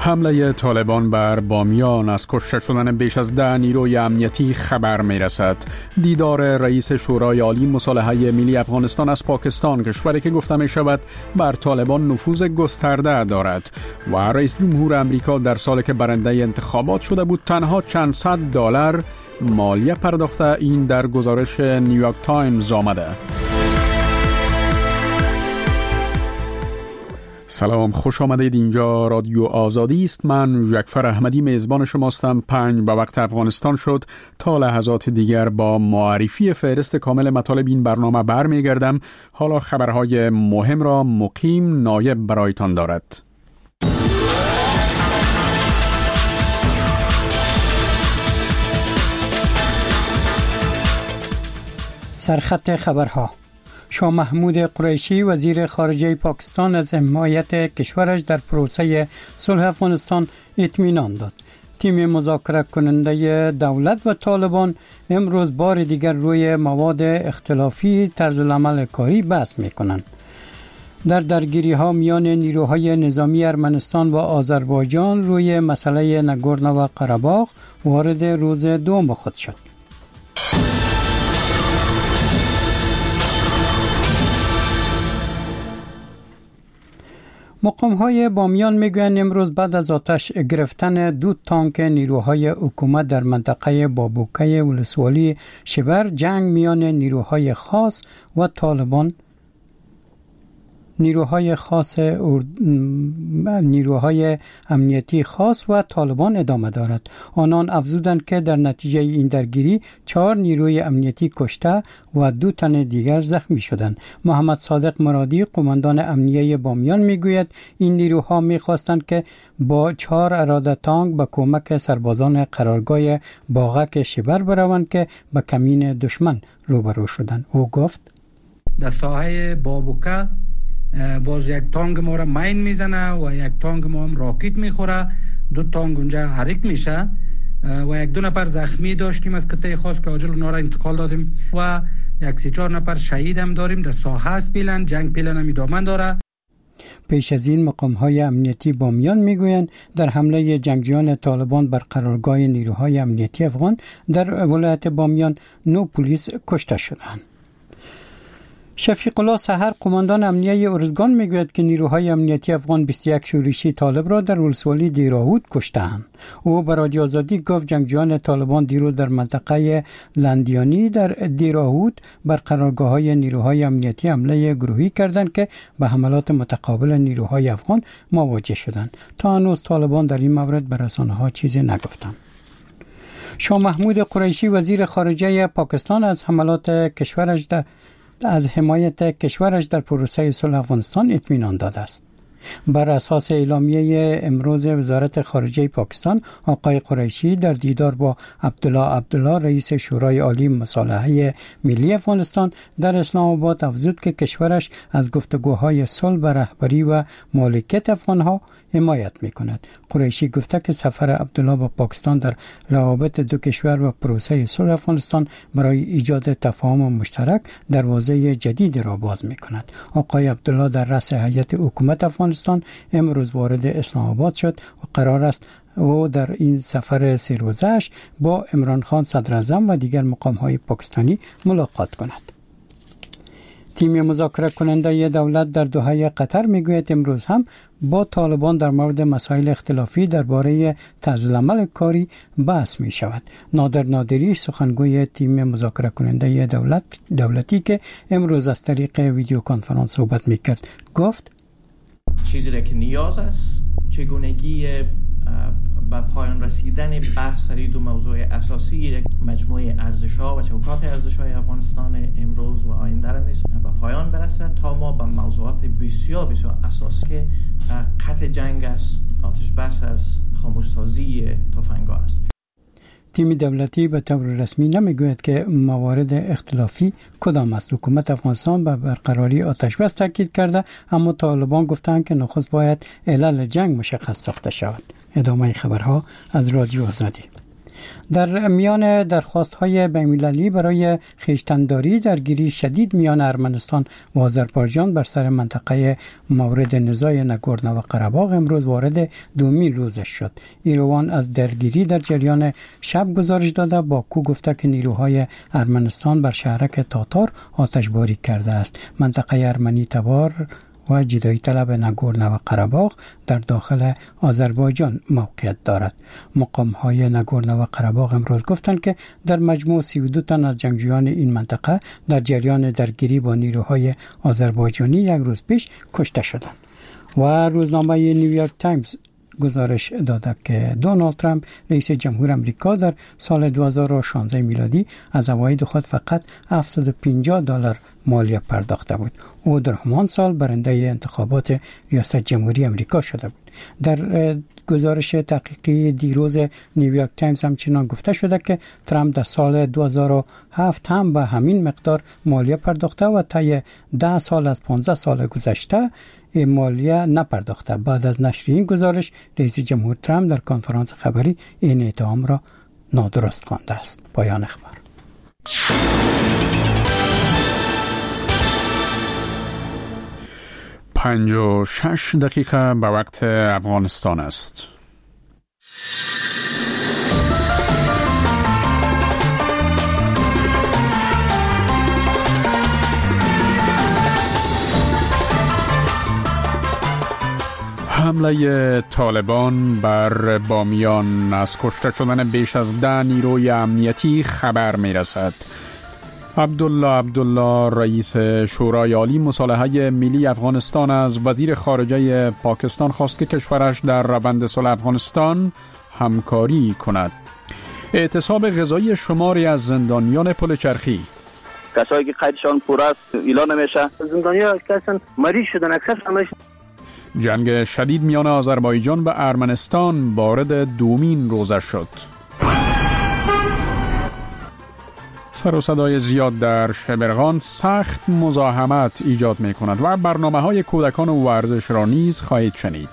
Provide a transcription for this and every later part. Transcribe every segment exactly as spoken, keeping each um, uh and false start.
حمله طالبان بر بامیان از کشته شدن بیش از ده نیروی امنیتی خبر می رسد. دیدار رئیس شورای عالی مصالحه ملی افغانستان از پاکستان، کشوری که گفته می شود بر طالبان نفوذ گسترده دارد، و رئیس جمهور امریکا در سالی که برنده انتخابات شده بود تنها چند صد دلار مالیه پرداخته، این در گزارش نیویورک تایمز آمده. سلام، خوش آمدید. اینجا رادیو آزادی است. من جعفر احمدی میزبان شماستم. پنج به وقت افغانستان شد. تا لحظات دیگر با معرفی فهرست کامل مطالب این برنامه برمیگردم. حالا خبرهای مهم را مقیم نایب برایتان دارد. سرخط خبرها: شاه محمود قریشی وزیر خارجه پاکستان از حمایت کشورش در پروسه صلح افغانستان اطمینان داد. تیم مذاکره کننده دولت و طالبان امروز بار دیگر روی مواد اختلافی طرز العمل کاری بحث می‌کنند. در درگیری ها میان نیروهای نظامی ارمنستان و آذربایجان روی مسئله نگورنو و قره‌باغ وارد روز دوم خود شد. مقام‌های بامیان میگویند امروز بعد از آتش گرفتن دو تانک نیروهای حکومت در منطقه بابوکه ولسوالی شبر، جنگ میان نیروهای خاص و طالبان نیروهای خاص نیروهای امنیتی خاص و طالبان ادامه دارد. آنان افزودند که در نتیجه این درگیری چهار نیروی امنیتی کشته و دو تن دیگر زخمی شدند. محمد صادق مرادی، قماندان امنیه بامیان، میگوید این نیروها میخواستند که با چهار اراده تانک به کمک سربازان قرارگاه باغک شبر بروند که به کمین دشمن روبرو شدند. او گفت در ساحه بابوکه باز یک تانک ما را مین میزنه و یک تانک ما هم راکت میخوره، دو تانک اونجا حریق میشه و یک دو نفر زخمی داشتیم از قطعه خاص که عاجل اونا را انتقال دادیم و یک سی چهار نفر شهید هم داریم. در ساحه است پیلن، جنگ پیلن هم ادامه داره. پیش از این مقام‌های امنیتی بامیان میگویند در حمله جنگجویان طالبان بر قرارگاه نیروهای امنیتی افغان در ولایت بامیان نو پلیس کشته شدند. شفیق الله سحر، قماندان امنیه ارزگان، میگوید که نیروهای امنیتی افغان بیست و یک شورشی طالب را در ولسوالی دیراهود کشتند. او به رادیو آزادی گفت جنگجویان طالبان دیروز در منطقه لندیانی در دیراهود بر قرارگاه‌های نیروهای امنیتی حمله گروهی کردند که به حملات متقابل نیروهای افغان مواجه شدند. تا هنوز طالبان در این مورد به رسانه‌ها چیزی نگفتند. شاه محمود قریشی وزیر خارجه پاکستان از حملات کشورش در از حمایت کشورش در پروسه صلح افغانستان اطمینان داده است. بر اساس اعلامیه امروز وزارت خارجه پاکستان، آقای قریشی در دیدار با عبدالله عبدالله رئیس شورای عالی مصالحه ملی افغانستان در اسلام آباد افزود که کشورش از گفتگوهای صلح به رهبری و مالکیت افغانها حمایت می‌کند. قریشی گفته که سفر عبدالله با پاکستان در روابط دو کشور و پروسه صلح افغانستان برای ایجاد تفاهم مشترک دروازه جدید را باز می‌کند. آقای عبدالله در رأس هیئت حکومت افغانستان امروز وارد اسلام آباد شد و قرار است او در این سفر سه روزه‌اش با عمران خان صدر اعظم و دیگر مقام‌های پاکستانی ملاقات کند. تیم مذاکره کننده دولت در دوحه قطر میگوید امروز هم با طالبان در مورد مسائل اختلافی درباره طرز العمل کاری بحث می شود. نادر نادری، سخنگوی تیم مذاکره کننده دولت دولتی که امروز از طریق ویدیو کنفرانس صحبت میکرد، گفت چیزی را که نیاز است چگونگی به پایان رسیدن بحث سر دو موضوع اساسی، یک مجموعه ارزش‌ها و چوکات ارزش‌های افغانستان امروز و آینده را به پایان برسد تا ما به موضوعات بسیار بسیار اساسی که قطع جنگ است، آتش بس است، خاموش‌سازی تفنگ‌ها است. تیم دولتی به طور رسمی نمیگوید که موارد اختلافی کدام است. حکومت افغانستان به برقراری آتش بس تاکید کرده، اما طالبان گفتند که نخست باید علل جنگ مشخص ساخته شود. ادامه خبرها از رادیو آزادی. در میان درخواست‌های بین‌المللی برای خویشتن‌داری درگیری شدید میان ارمنستان و آذربایجان بر سر منطقه مورد نزاع ناگورنو و قره‌باغ امروز وارد دومین روزش شد. ایروان از درگیری در جریان شب گزارش داده، باکو گفته که نیروهای ارمنستان بر شهرک تاتار آتشباری کرده است. منطقه ارمنی تبار و جدایی طلب ناگورنو و قره‌باغ در داخل آذربایجان موقعیت دارد. مقام های ناگورنو و قره‌باغ امروز گفتند که در مجموع سی و دو تن از جنگجویان این منطقه در جریان درگیری با نیروهای آذربایجانی یک روز پیش کشته شدند. و روزنامه نیویورک تایمز گزارش داده که دونالد ترامپ رئیس جمهور آمریکا در سال دو هزار و شانزده میلادی از عواید خود فقط هفتصد و پنجاه دلار مالیه پرداخته بود. او در همان سال برنده انتخابات ریاست جمهوری آمریکا شده بود. در گزارش تحقیقی دیروز نیویورک تایمز همچنان گفته شده که ترامپ در سال دو هزار و هفت هم به همین مقدار مالیه پرداخته و طی ده سال از پانزده سال گذشته مالیه نپرداخته. بعد از نشر این گزارش رئیس جمهور ترامپ در کنفرانس خبری این اتهام را نادرست خوانده است. پایان اخبار. پنج و شش دقیقه به وقت افغانستان است. حمله طالبان بر بامیان از کشته شدن بیش از ده نیروی امنیتی خبر می رسد. عبدالله عبدالله رئیس شورای عالی مصالحه ملی افغانستان از وزیر خارجه پاکستان خواست که کشورش در روند صلح افغانستان همکاری کند. اعتصاب غذایی شماری از زندانیان پل چرخی، کسایی که قیدشان پور است اعلان نمیشه، زندانیان اکثرا مریض شدن، اکثرا جنگ شدید میان آذربایجان و ارمنستان وارد دومین روزه شد. سر و صدای زیاد در شبرغان سخت مزاحمت ایجاد می کند و برنامه های کودکان و ورزش را نیز خواهید شنید.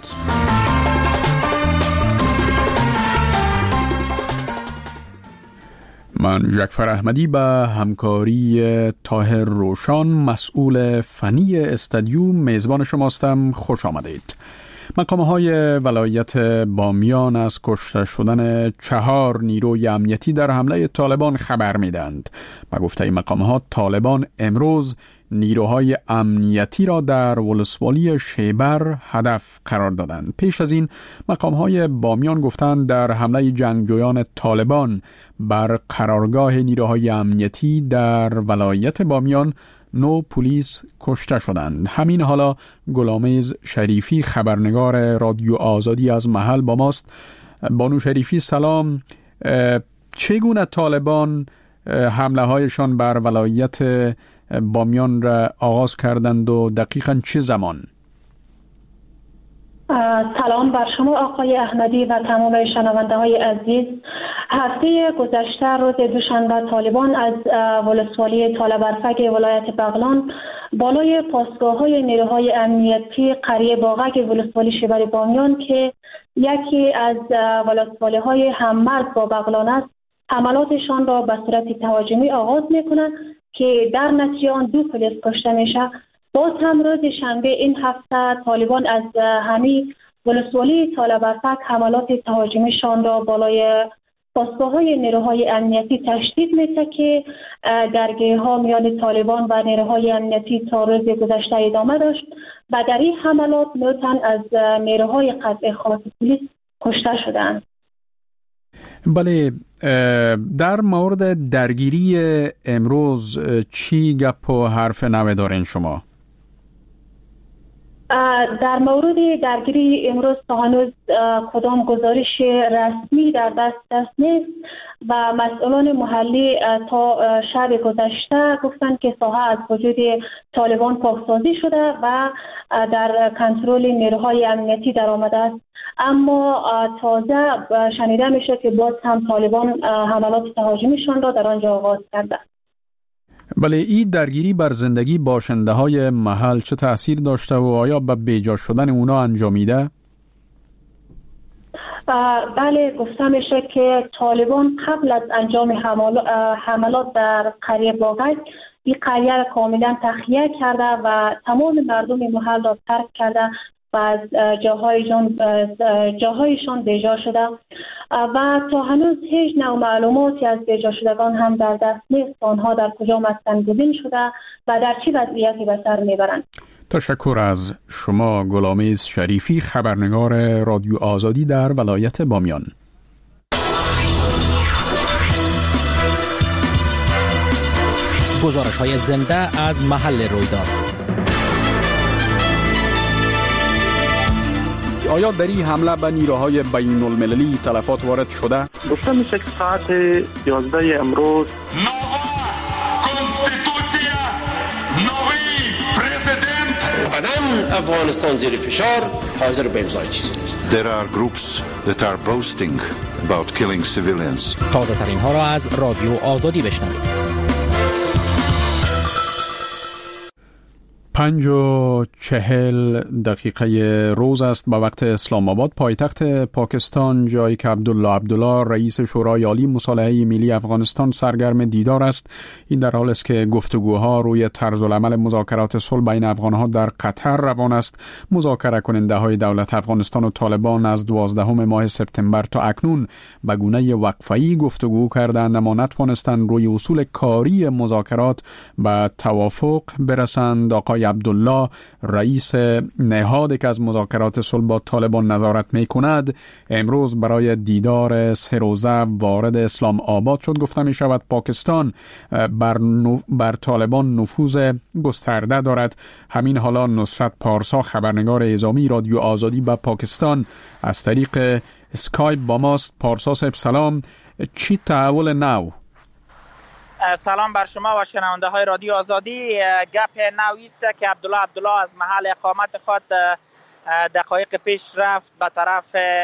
من جعفر احمدی به همکاری طاهر روشان مسئول فنی استادیوم میزبان شماستم. خوش آمدید. مقام‌های ولایت بامیان از کشته شدن چهار نیروی امنیتی در حمله طالبان خبر می‌دهند. به گفته مقام‌ها طالبان امروز نیروهای امنیتی را در ولسوالی شیبر هدف قرار دادند. پیش از این مقام‌های بامیان گفتند در حمله جنگجویان طالبان بر قرارگاه نیروهای امنیتی در ولایت بامیان نو پلیس کشته شدند. همین حالا گلامیز شریفی خبرنگار رادیو آزادی از محل با ماست. بانو شریفی سلام. چگونه طالبان حمله هایشان بر ولایت بامیان را آغاز کردند و دقیقاً چه زمان؟ سلام بر شما آقای احمدی و تمام شنونده های عزیز. هفته گذشته روز دوشنبه طالبان از ولسوالی طالبرفک ولایت بغلان بالای پاسگاه های نیروهای امنیتی قریه باغک ولسوالی شیبر بامیان که یکی از ولسوالی های هممرز با بغلان است حملاتشان را به صورت تهاجمی آغاز میکنند که در نتیجه آن دو پلیس کشته میشه. باز هم روز شنبه این هفته طالبان از همین ولسوالی طالبرفک حملات تهاجمیشان را بالای پاسگاه‌های نیروهای امنیتی تشدید می‌ده که درگیری‌ها میان طالبان و نیروهای امنیتی تا روز گذشته ادامه داشت و در این حملات نه تن از نیروهای قطع خاص پلیس کشته شدند. بله، در مورد درگیری امروز چی گپ و حرف نوه دارین شما؟ در مورد درگیری امروز تا هنوز کدام گزارش رسمی در دست دست نیست و مسئولان محلی تا شب گذشته گفتند که ساحه از وجود طالبان پاکسازی شده و در کنترل نیروهای امنیتی در آمده است، اما تازه شنیده میشه که باز هم طالبان حملات تهاجمیشان را در آنجا آغاز کرده. بله، این درگیری بر زندگی باشنده های محل چه تأثیر داشته و آیا به بیجا شدن اونا انجامیده؟ بله، گفته میشه که طالبان قبل از انجام حملات در قریه باغک این قریه را کاملا تخلیه کرده و تمام مردم محل را ترک کرده و از جاهایشان جاهایشان بیجا شده و تا هنوز هیچ نوع معلوماتی از بیجا شدگان هم در دست نیست. آنها در کجا مسکن گزین شده و در چه وضعیتی به سر میبرند. تشکر از شما گلامیز شریفی، خبرنگار رادیو آزادی در ولایت بامیان. گزارش های زنده از محل رویداد. آیا در این حمله به نیروهای بین المللی تلفات وارد شده؟ گفته میشه که ساعت یازده امروز قدم افغانستان زیر فشار حاضر به امضای چیزی نیست. There are groups that are boasting about killing civilians. تازه ترین ها را از رادیو آزادی بشنوید. پنج و چهل دقیقه روز است به وقت اسلام آباد، پایتخت پاکستان، جایی که عبدالله عبدالله رئیس شورای عالی مصالحه ملی افغانستان سرگرم دیدار است. این در حالی است که گفتگوها روی طرز العمل مذاکرات صلح بین افغانها در قطر روان است. مذاکره کننده های دولت افغانستان و طالبان از دوازدهم ماه سپتامبر تا اکنون به گونه وقفه‌ای گفتگو کردند، اما نتوانستند روی اصول کاری مذاکرات به توافق برسند. آقای عبدالله رئیس نهادی که از مذاکرات صلح با طالبان نظارت می کند امروز برای دیدار سه روزه وارد اسلام آباد شد. گفته می شود پاکستان بر, نو... بر طالبان نفوذ گسترده دارد. همین حالا نصرت پارسا، خبرنگار اعزامی رادیو آزادی به پاکستان، از طریق اسکایپ با ماست. پارسا صاحب سلام، چی تحول نو؟ سلام بر شما و شنونده های رادیو آزادی. گپ نوی است که عبدالله عبدالله از محل اقامت خود دقایق پیش رفت به طرف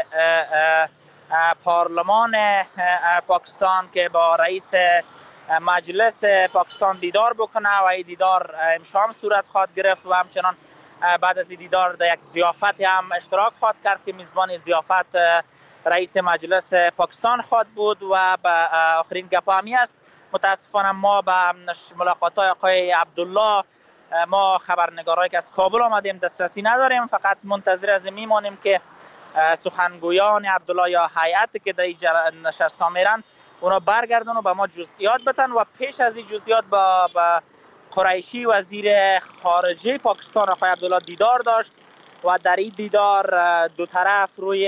پارلمان پاکستان که با رئیس مجلس پاکستان دیدار بکنه و این دیدار امشام صورت خواهد گرفت و همچنان بعد از این دیدار در یک ضیافت هم اشتراک خواهد کرد که میزبان ضیافت رئیس مجلس پاکستان خواهد بود و به آخرین گپ همی است. متاسفانه ما به ملاقات های آقای عبدالله، ما خبرنگارایی که از کابل آمدیم دسترسی نداریم، فقط منتظر از میمانیم که سخنگویان عبدالله یا هیئتی که در این نشست ها میرن اونا برگردن و به ما جزئیات بتن و پیش از این جزئیات با, با قریشی وزیر خارجه پاکستان آقای عبدالله دیدار داشت و در این دیدار دو طرف روی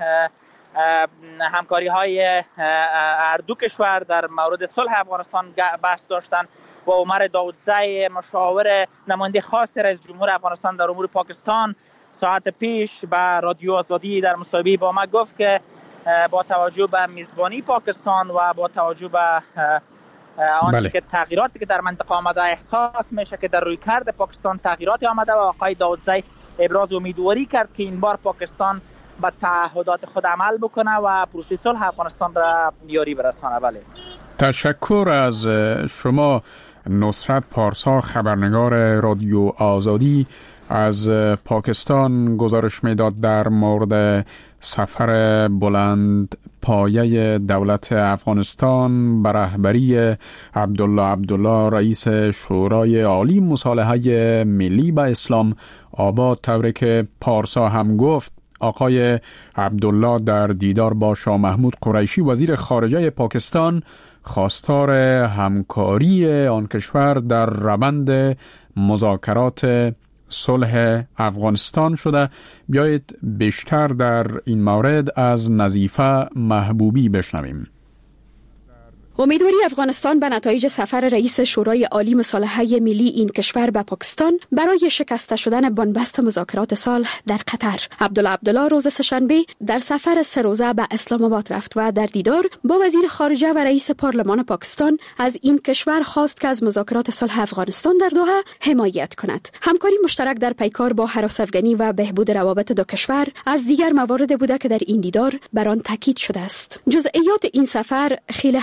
همکاری های هر دو کشور در مورد صلح افغانستان بحث داشتن و عمر داودزی، مشاور نماینده خاص رئیس جمهور افغانستان در امور پاکستان، ساعت پیش به رادیو آزادی در مصاحبه با ما گفت که با توجه به میزبانی پاکستان و با توجه به آنچه بله. که تغییراتی که در منطقه آمده احساس میشه که در رویکرد پاکستان تغییراتی آمده و آقای داودزی ابراز امیدواری کرد که این بار پاکستان به تعهدات خود عمل بکنه و پروسه صلح افغانستان را یاری برسانه. بله. تشکر از شما نصرت پارسا، خبرنگار رادیو آزادی از پاکستان، گزارش میداد در مورد سفر بلند پایه دولت افغانستان به رهبری عبدالله عبدالله رئیس شورای عالی مصالحه ملی به اسلام آباد. طوری که پارسا هم گفت، آقای عبدالله در دیدار با شاه محمود قریشی وزیر خارجه پاکستان خواستار همکاری آن کشور در روند مذاکرات صلح افغانستان شده. بیایید بیشتر در این مورد از نظیفه محبوبی بشنویم. امیدواری افغانستان به نتایج سفر رئیس شورای عالی مصالحه ملی این کشور به پاکستان برای شکسته شدن بنبست مذاکرات صلح در قطر. عبدالله عبدالله روز سه‌شنبه در سفر سه روزه به اسلام آباد رفت و در دیدار با وزیر خارجه و رئیس پارلمان پاکستان از این کشور خواست که از مذاکرات صلح افغانستان در دوحه حمایت کند. همکاری مشترک در پیکار با هراس‌افغانی و بهبود روابط دو کشور از دیگر موارد بوده که در این دیدار بر آن تاکید شده است. جزئیات این سفر خیلی همگانی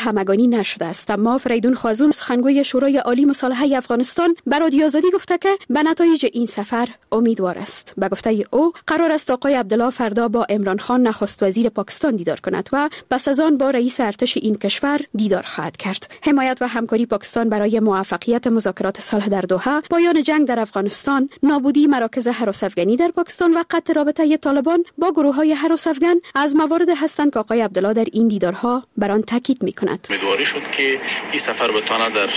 ارزانی نشده است. اما فریدون خازون سخنگوی شورای عالی مصالحه افغانستان به رادیو آزادی گفته که به نتایج این سفر امیدوار است. به گفته او قرار است آقای عبدالله فردا با عمران خان نخست وزیر پاکستان دیدار کند و پس از آن با رئیس ارتش این کشور دیدار خواهد کرد. حمایت و همکاری پاکستان برای موفقیت مذاکرات صلح در دوحه، پایان جنگ در افغانستان، نابودی مراکز هراس افغانی در پاکستان و قطع رابطه طالبان با گروه‌های هراس افغان از موارد هستند که آقای عبدالله در این دیدارها بر آن تاکید می‌کند. امیدواری شد که این سفر بتونه در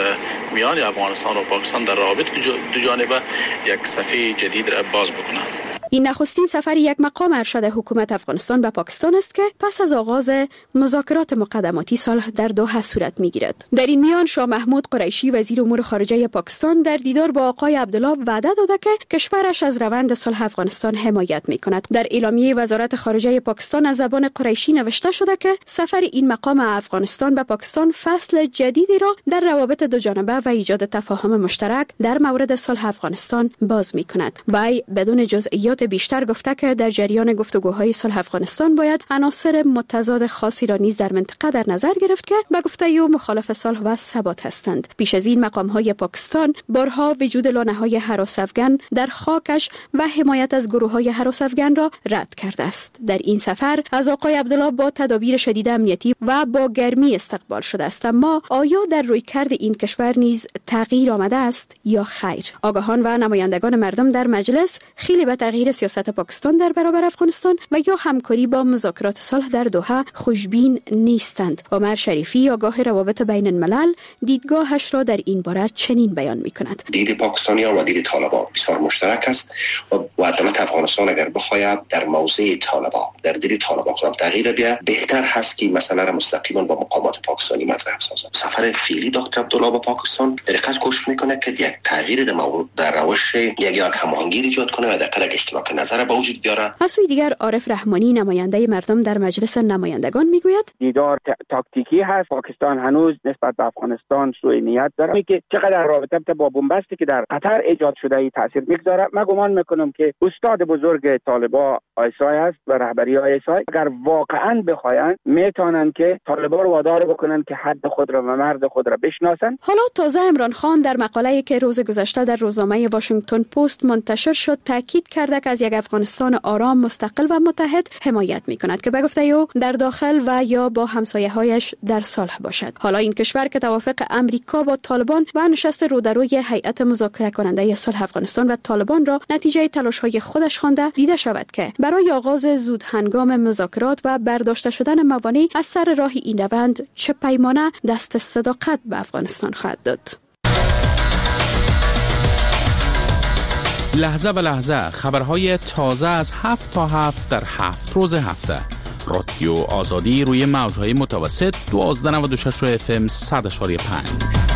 میان افغانستان و پاکستان در روابط دو جانبه یک صفحه جدید را باز بکنه. این نخستین سفر یک مقام ارشد حکومت افغانستان به پاکستان است که پس از آغاز مذاکرات مقدماتی صلح در دوحه صورت می‌گیرد. در این میان شاه محمود قریشی وزیر امور خارجه پاکستان در دیدار با آقای عبدالله وعده داده که کشورش از روند صلح افغانستان حمایت می‌کند. در اعلامیه وزارت خارجه پاکستان از زبان قریشی نوشته شده که سفر این مقام افغانستان به پاکستان فصل جدیدی را در روابط دو جانبه و ایجاد تفاهم مشترک در مورد صلح افغانستان باز می‌کند. وی بدون جزئیات بیشتر گفته که در جریان گفتگوهای صلح افغانستان باید عناصر متضاد خاصی را نیز در منطقه در نظر گرفت که به گفته او مخالف صلح و ثبات هستند. پیش از این مقام‌های پاکستان بارها وجود لانه‌های هراس افغان در خاکش و حمایت از گروه‌های هراس افغان را رد کرده است. در این سفر از آقای عبدالله با تدابیر شدید امنیتی و با گرمی استقبال شده است، اما آیا در رویکرد این کشور نیز تغییر آمده است یا خیر؟ آگاهان و نمایندگان مردم در مجلس خیلی به تغییر سیاست پاکستان در برابر افغانستان و یا همکاری با مذاکرات صلح در دوحه خوشبین نیستند. عمر شریفی آگاه روابط بین الملل دیدگاهش را در این باره چنین بیان می‌کند. دید پاکستانیان و دید طالبان بسیار مشترک است و دولت افغانستان اگر بخواید در موضع طالبان در دید طالبان خودم تغییر بیاره، بهتر هست که مسئله را مستقیما با مقامات پاکستانی مطرح سازد. سفر فعلی دکتر عبدالله به پاکستان در حقیقت کوشش می‌کنه که یک تغییر در روش یک یک هماهنگی ایجاد کنه و در قلق اشتراک نظر به وجود بیاره. از سوی دیگر عارف رحمانی نماینده مردم در مجلس نمایندگان میگوید دیدار تاکتیکی هست. پاکستان هنوز نسبت به افغانستان سوء نیت داره که چقدر رابطه با بنبستی که در قطر ایجاد شده ای تاثیر میگذاره. من گمان میکنم که استاد بزرگ طالبان آیسای است و رهبری آیسای اگر واقعا بخواین میتونن که طالبان رو وادار بکنن که حد خود را و مرد خود را بشناسن. حالا تازه عمران خان در مقاله‌ای که روز گذشته در روزنامه واشنگتن پست منتشر شد تاکید کرده که از یک افغانستان آرام، مستقل و متحد حمایت می‌کند که به گفته او در داخل و یا با همسایه‌هایش در صلح باشد. حالا این کشور که توافق امریکا با طالبان و نشست رودروی هیئت مذاکره کننده صلح افغانستان و طالبان را نتیجه تلاش‌های خودش خوانده، دیده شود که برای آغاز زود هنگام مذاکرات و برداشته شدن موانع از سر راه این روند چه پیمانه دست صداقت به افغانستان خواهد داد. لحظه به لحظه خبرهای تازه از هفت تا هفت در هفت روز هفته. رادیو آزادی روی موجهای متوسط دوازده نود و شش اف ام صد اشاری پنج.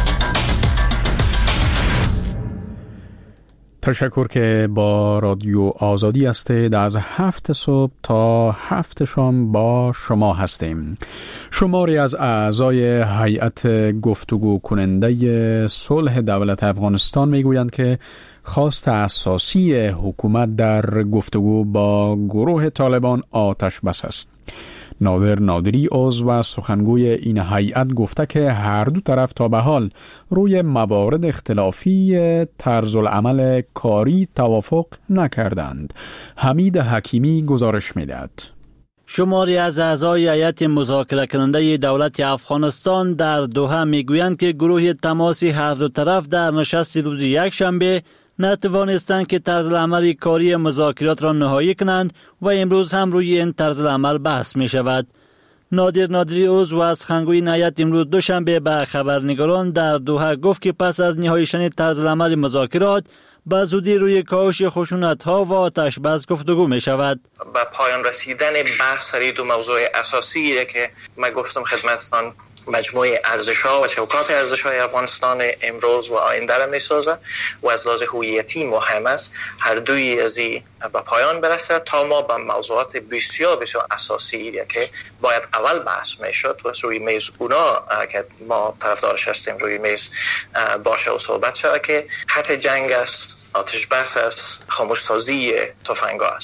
تشکر که با رادیو آزادی هستید. از هفت صبح تا هفت شام با شما هستیم. شماری از اعضای هیئت گفتگو کننده صلح دولت افغانستان میگویند که خواست اساسی حکومت در گفتگو با گروه طالبان آتش بس است. نادر نادری عضو و سخنگوی این هیئت گفته که هر دو طرف تا به حال روی موارد اختلافی طرز العمل کاری توافق نکردند. حمید حکیمی گزارش می‌دهد. شماری از اعضای هیئت مذاکره کننده دولت افغانستان در دوحه میگویند که گروه تماسی هر دو طرف در نشست روز یک شنبه نتوانستند که طرز العمل کاری مذاکرات را نهایی کنند و امروز هم روی این طرز العمل بحث می شود. نادر نادری عضو از سخنگوی هیئت امروز دوشنبه به خبرنگاران در دوحه گفت که پس از نهایی شدن طرز العمل مذاکرات به زودی روی کاهش خشونت‌ها و آتش بس گفتگو می شود. به پایان رسیدن بحث سر دو موضوع اساسی که من گفتم خدمتتان، مجموعه ارزش‌ها و چوکات ارزش‌های افغانستان امروز و آینده را می‌سازد و از لحاظ هویتی مهم است هر دوی از این به پایان برسد تا ما به موضوعات بسیار بسیار اساسی که باید اول بحث می‌شد و روی میز اونا که ما طرفدارش هستیم روی میز باشه و صحبت شود که حتی جنگ است، آتش بس است، خاموش‌سازی تفنگ‌ها است.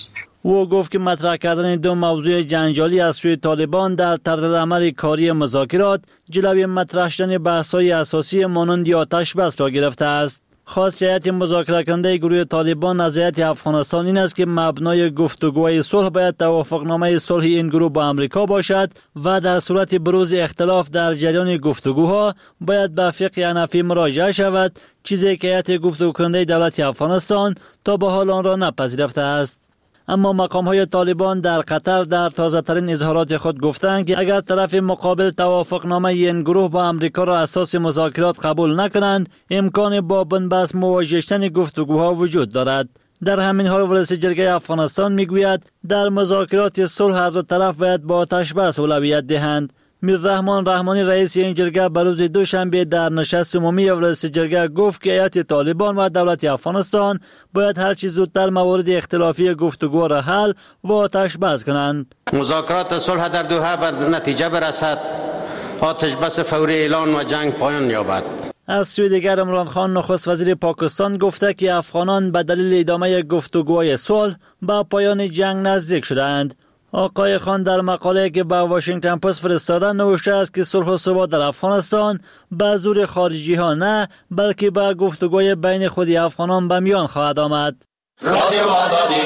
او گفت که مطرح کردن دو موضوع جنجالی از سوی طالبان در طرز عمل کاری مذاکرات جلوی مطرح شدن بحث‌های اساسی مانند آتش بس را گرفته است. خاصیت مذاکره کننده گروه طالبان از هیئت افغانستان این است که مبنای گفتگوهای صلح باید توافقنامه صلح این گروه با امریکا باشد و در صورت بروز اختلاف در جریان گفتگوها باید به فقه حنفی مراجعه شود، چیزی که هیئت گفتگو کننده دولت افغانستان تا به حال آن را نپذیرفته است. اما مقام‌های طالبان در قطر در تازه‌ترین اظهارات خود گفتند که اگر طرف مقابل توافقنامه این گروه با امریکا را اساس مذاکرات قبول نکنند، امکان با بنبست مواجه شدن گفتگوها وجود دارد. در همین حال رئیس جرگه افغانستان میگوید در مذاکرات صلح هر دو طرف باید با آتش بس اولویت دهند. میررحمان رحمانی رئیس این جرگه به روز دوشنبه در نشست عمومی رئیس جرگه گفت که هیئت طالبان و دولت افغانستان باید هر چیز زودتر موارد اختلافی گفتگو را حل و آتش بس کنند. مذاکرات صلح در دوحه به نتیجه برسد، آتش بس فوری اعلان و جنگ پایان یابد. از سوی دیگر عمران خان نخست وزیر پاکستان گفته که افغانان به دلیل ادامه گفتگوهای صلح به پایان جنگ نزدیک شدند. آقای خان در مقاله که به واشنگتن پست فرستاده نوشته است که صلح و ثبات در افغانستان به زور خارجی ها نه بلکه به گفتگوی بین خود افغانان به میان خواهد آمد. رادیو آزادی.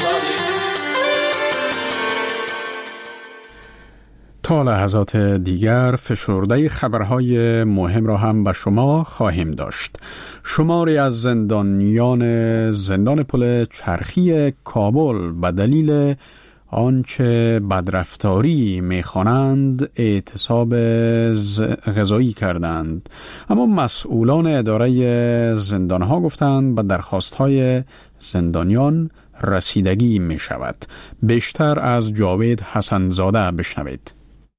تا لحظات دیگر فشرده خبرهای مهم را هم به شما خواهیم داشت. شماری از زندانیان زندان پل چرخی کابل به دلیل آنچه بدرفتاری می‌خوانند اعتصاب غذایی کردند، اما مسئولان اداره زندانها گفتند به درخواست‌های زندانیان رسیدگی می‌شود. بیشتر از جاوید حسنزاده بشنوید.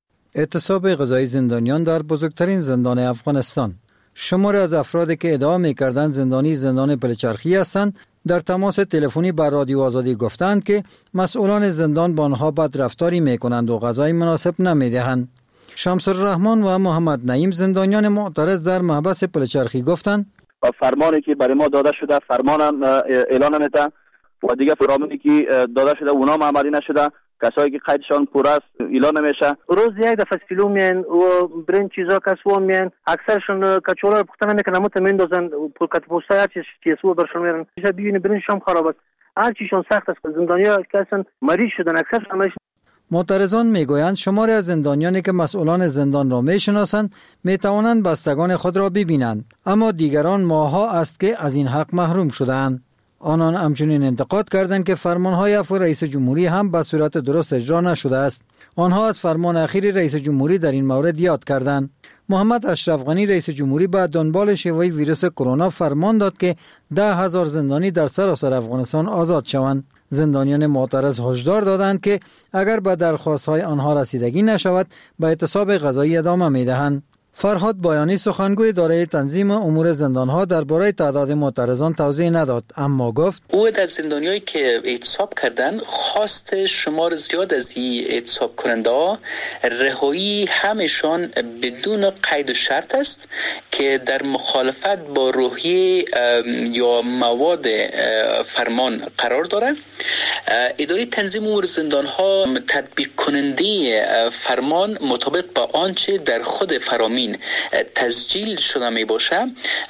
اعتصاب غذایی زندانیان در بزرگترین زندان افغانستان. شماری از افرادی که ادعا می‌کردند زندانی زندان پلچرخی هستند در تماس تلفنی با رادیو آزادی گفتند که مسئولان زندان با آنها بدرفتاری میکنند و غذای مناسب نمیدهند. شمس الرحمن و محمد نعیم زندانیان معترض در محبس پلچرخی گفتند فرمانی که برای ما داده شده فرمان اعلان نمیده و دیگه فرمانی که داده شده اونا هم عملی نشده، کسایی که قیدشان پر است اعلان نمیشه. روز یک دفعه کیلو میان و برین چیزا کسوان میان، اکثرشون کچولا پختن میکنن مت میندازن پولکت پوستا چیز چیزو برشون میرن. میشه ببینید برینشون خراب است. هر چیشون سخت است. زندانیا که اصلا مریض شدن، اکثرشون مریض. معترضان میگویند شماری از زندانیانی که مسئولان زندان را میشناسند میتوانند بستگان خود را ببینند، اما دیگران ماها است که از این حق محروم شدند. آنان همچنین انتقاد کردند که فرمانهای عفو رئیس جمهوری هم به صورت درست اجرا نشده است. آنها از فرمان اخیر رئیس جمهوری در این مورد یاد کردند. محمد اشرف غنی رئیس جمهوری به دنبال شیوع ویروس کرونا فرمان داد که ده هزار زندانی در سراسر افغانستان آزاد شوند. زندانیان معترض هشدار دادند که اگر به درخواست‌های آنها رسیدگی نشود به اعتصاب غذایی ادامه می‌دهند. فرهاد بایانی سخنگوی اداره تنظیم امور زندانها درباره تعداد معترضان توضیح نداد، اما گفت او از زندانیایی که اعتصاب کردند خواست شمار زیاد از این اعتصاب کننده ها رهایی همشان بدون قید و شرط است که در مخالفت با روحیه یا مواد فرمان قرار دارد. اداره تنظیم امور زندانها تطبیق کننده فرمان مطابق با آنچه در خود فرامین تسجیل شده می باشه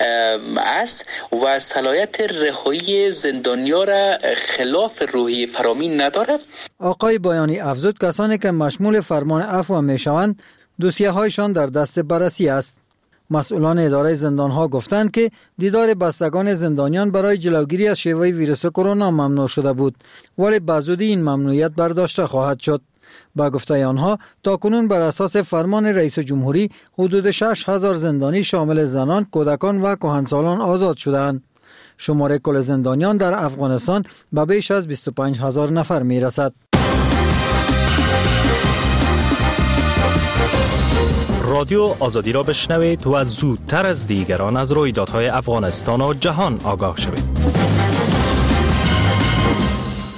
است و صلاحیت رهایی زندانیا را خلاف روحیه فرامین نداره. آقای بایانی افزود کسانی که مشمول فرمان عفو می شوند دوسیه هایشان در دست بررسی است. مسئولان اداره زندانها گفتند که دیدار بستگان زندانیان برای جلوگیری از شیوع ویروس کرونا ممنوع شده بود، ولی بزودی این ممنوعیت برداشته خواهد شد. با گفته آنها تاکنون بر اساس فرمان رئیس جمهوری حدود شش هزار زندانی شامل زنان، کودکان و کهنسالان آزاد شدند. شمار کل زندانیان در افغانستان به بیش از بیست و پنج هزار نفر می رسد. رادیو آزادی را بشنوید و زودتر از دیگران از رویدادهای افغانستان و جهان آگاه شوید.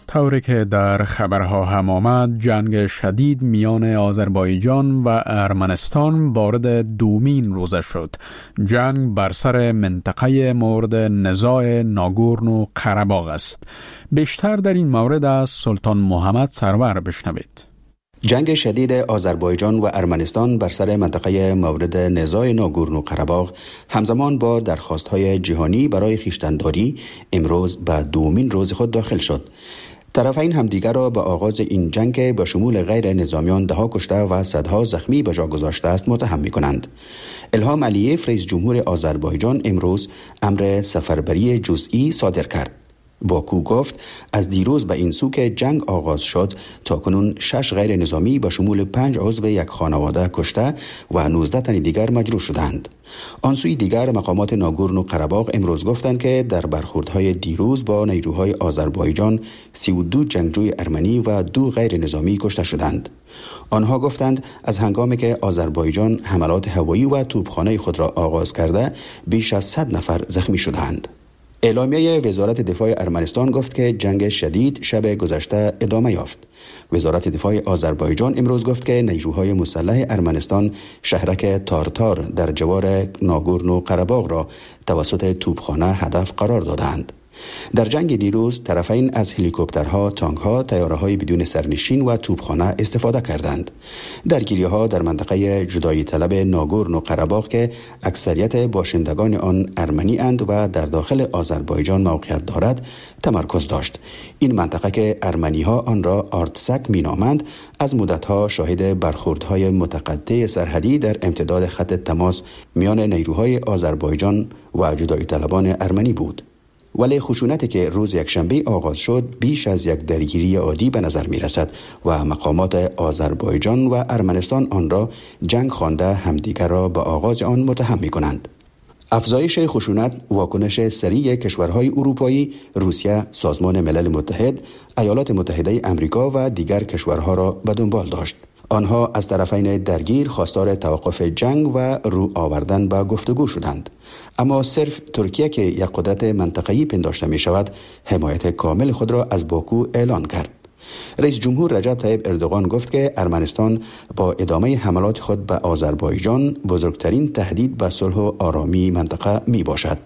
طوری که در خبرها هم آمد، جنگ شدید میان آذربایجان و ارمنستان وارد دومین روزه شد. جنگ بر سر منطقه مورد نزاع ناگورنو قره‌باغ است. بیشتر در این مورد از سلطان محمد سرور بشنوید. جنگ شدید آذربایجان و ارمنستان بر سر منطقه مورد نزاع ناگورنو قره‌باغ همزمان با درخواست‌های جهانی برای خویشتن‌داری امروز به دومین روز خود داخل شد. طرفین همدیگر را به آغاز این جنگ به شمول غیر نظامیان دهها کشته و صدها زخمی به جا گذاشته است متهم می‌کنند. الهام علیف رئیس جمهور آذربایجان امروز امر سفربری جزئی صادر کرد. باکو گفت از دیروز به این سو که جنگ آغاز شد تا کنون شش غیر نظامی به شمول پنج عضو یک خانواده کشته و نوزده تن دیگر مجروح شدند. آن سوی دیگر مقامات ناگورنو قره‌باغ امروز گفتند که در برخوردهای دیروز با نیروهای آذربایجان سی و دو جنگجوی ارمنی و دو غیر نظامی کشته شدند. آنها گفتند از هنگامی که آذربایجان حملات هوایی و توپخانه خود را آغاز کرده بیش از صد نفر زخمی شدند. اعلامیه وزارت دفاع ارمنستان گفت که جنگ شدید شب گذشته ادامه یافت. وزارت دفاع آذربایجان امروز گفت که نیروهای مسلح ارمنستان شهرک تارتار در جوار ناگورنو قره‌باغ را توسط توپخانه هدف قرار دادند. در جنگ دیروز طرفین از هلیکوپترها، تانکها، طیاره‌های بدون سرنشین و توپخانه استفاده کردند. درگیری‌ها در منطقه جدایی طلب ناگورنو قره‌باغ که اکثریت باشندگان آن ارمنی اند و در داخل آذربایجان موقعیت دارد تمرکز داشت. این منطقه که ارمنی‌ها آن را آرتسک می‌نامند از مدت‌ها شاهد برخوردهای متقطع سرحدی در امتداد خط تماس میان نیروهای آذربایجان و جدایی طلبان ارمنی بود. ولی خشونتی که روز یکشنبه آغاز شد بیش از یک درگیری عادی به نظر می رسد و مقامات آذربایجان و ارمنستان آن را جنگ خوانده همدیگر را به آغاز آن متهم می کنند. افزایش خشونت واکنش سریع کشورهای اروپایی، روسیه، سازمان ملل متحد، ایالات متحده آمریکا و دیگر کشورها را به دنبال داشت. آنها از طرفین درگیر خواستار توقف جنگ و رو آوردن به گفتگو شدند. اما صرف ترکیه که یک قدرت منطقه‌ای پنداشته می شود حمایت کامل خود را از باکو اعلان کرد. رئیس جمهور رجب طیب اردوغان گفت که ارمنستان با ادامه حملات خود به آذربایجان بزرگترین تهدید به صلح و آرامی منطقه می باشد.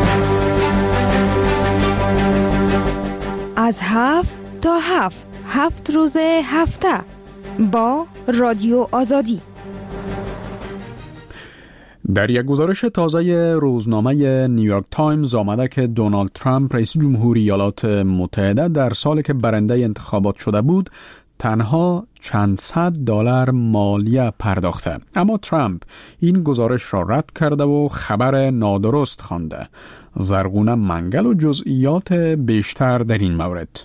از هفت تا هفت هفت روز هفته با رادیو آزادی. در یک گزارش تازه روزنامه نیویورک تایمز آمده که دونالد ترامپ رئیس جمهوری ایالات متحده در سالی که برنده انتخابات شده بود تنها چند صد دلار مالیه پرداخته. اما ترامپ این گزارش را رد کرده و خبر نادرست خوانده. زرغونه منگل و جزئیات بیشتر در این مورد.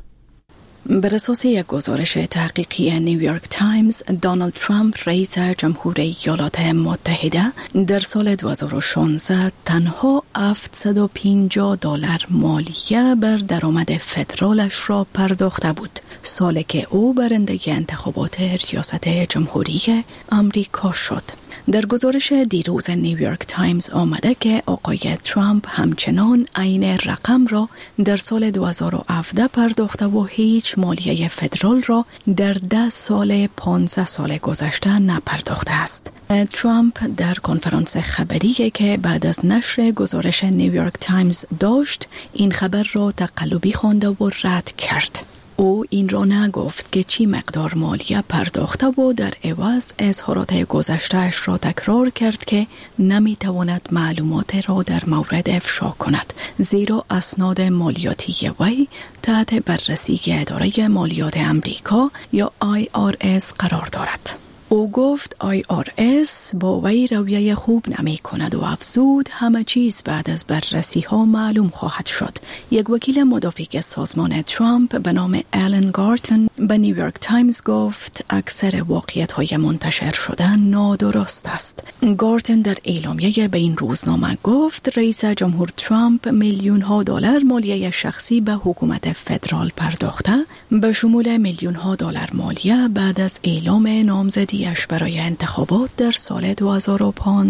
بر اساس یک گزارش تحقیقی نیویورک تایمز، دونالد ترامپ رئیس جمهوری ایالات متحده در سال دو هزار و شانزده تنها هفتصد و پنجاه دلار مالیه بر درآمد فدرالش را پرداخته بود، سالی که او برنده انتخابات ریاست جمهوری آمریکا شد. در گزارش دیروز نیویورک تایمز آمده که آقای ترامپ همچنان عین رقم را در سال دو هزار و هفده پرداخته و هیچ مالیه فدرال را در ده سال پانزده سال گذشته نپرداخته است. ترامپ در کنفرانس خبری که بعد از نشر گزارش نیویورک تایمز داشت این خبر را تقلبی خوانده و رد کرد. او این را نگفت که چی مقدار مالیه پرداخته و در عوض اظهارات گذشته‌اش را تکرار کرد که نمیتواند معلومات را در مورد افشا کند، زیرا اسناد مالیاتی وی تحت بررسی اداره مالیات امریکا یا آی آر اس قرار دارد. او گفت آی آر اس با وی رویه خوب نمی کند و افزود همه چیز بعد از بررسی ها معلوم خواهد شد. یک وکیل مدافع سازمان ترامپ به نام آلن گارتن به نیویورک تایمز گفت اکثر واقعیت های منتشر شده نادرست است. گارتن در اعلامیه به این روزنامه گفت رئیس جمهور ترامپ میلیون ها دلار مالیه شخصی به حکومت فدرال پرداخته، به شمول میلیون ها دلار مالیه بعد از اعلام نامزدی اش برای انتخابات در سال دو هزار و پانزده.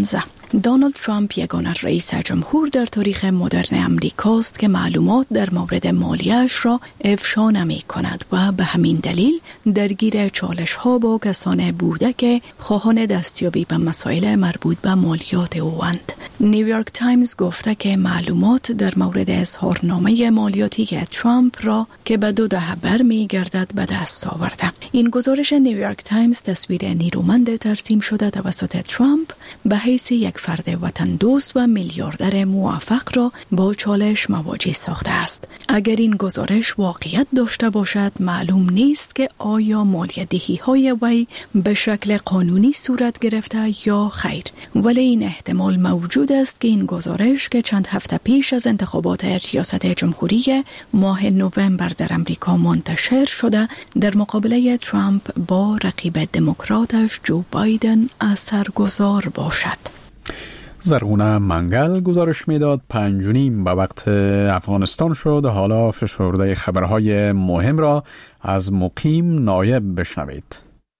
دونالد ترامپ یگانه رئیس جمهور در تاریخ مدرن امریکاست که معلومات در مورد مالیه‌اش را افشا نمی کند و به همین دلیل درگیر چالش ها با کسان بوده که خواهان دستیابی به مسائل مربوط به مالیات اوند. نیویورک تایمز گفته که معلومات در مورد اظهارنامه مالیاتی که ترامپ را که به دو دهه برمی گردد به دست آورده. این گزارش نیویورک تایمز تصویر نیرومند ترسیم شده توسط ترامپ به حیث یک فرد وطن دوست و میلیاردر موفق را با چالش مواجه ساخته است. اگر این گزارش واقعیت داشته باشد، معلوم نیست که آیا مالیات‌دهی های وی به شکل قانونی صورت گرفته یا خیر، ولی این احتمال موجود است که این گزارش که چند هفته پیش از انتخابات ریاست جمهوری ماه نوامبر در امریکا منتشر شده در مقابله ترامپ با رقیب دموکراتش جو بایدن اثرگذار باشد. زرغونه منگل گزارش میداد. پنج و نیم به وقت افغانستان شد. حالا فشرده خبرهای مهم را از مقیم نایب بشنوید.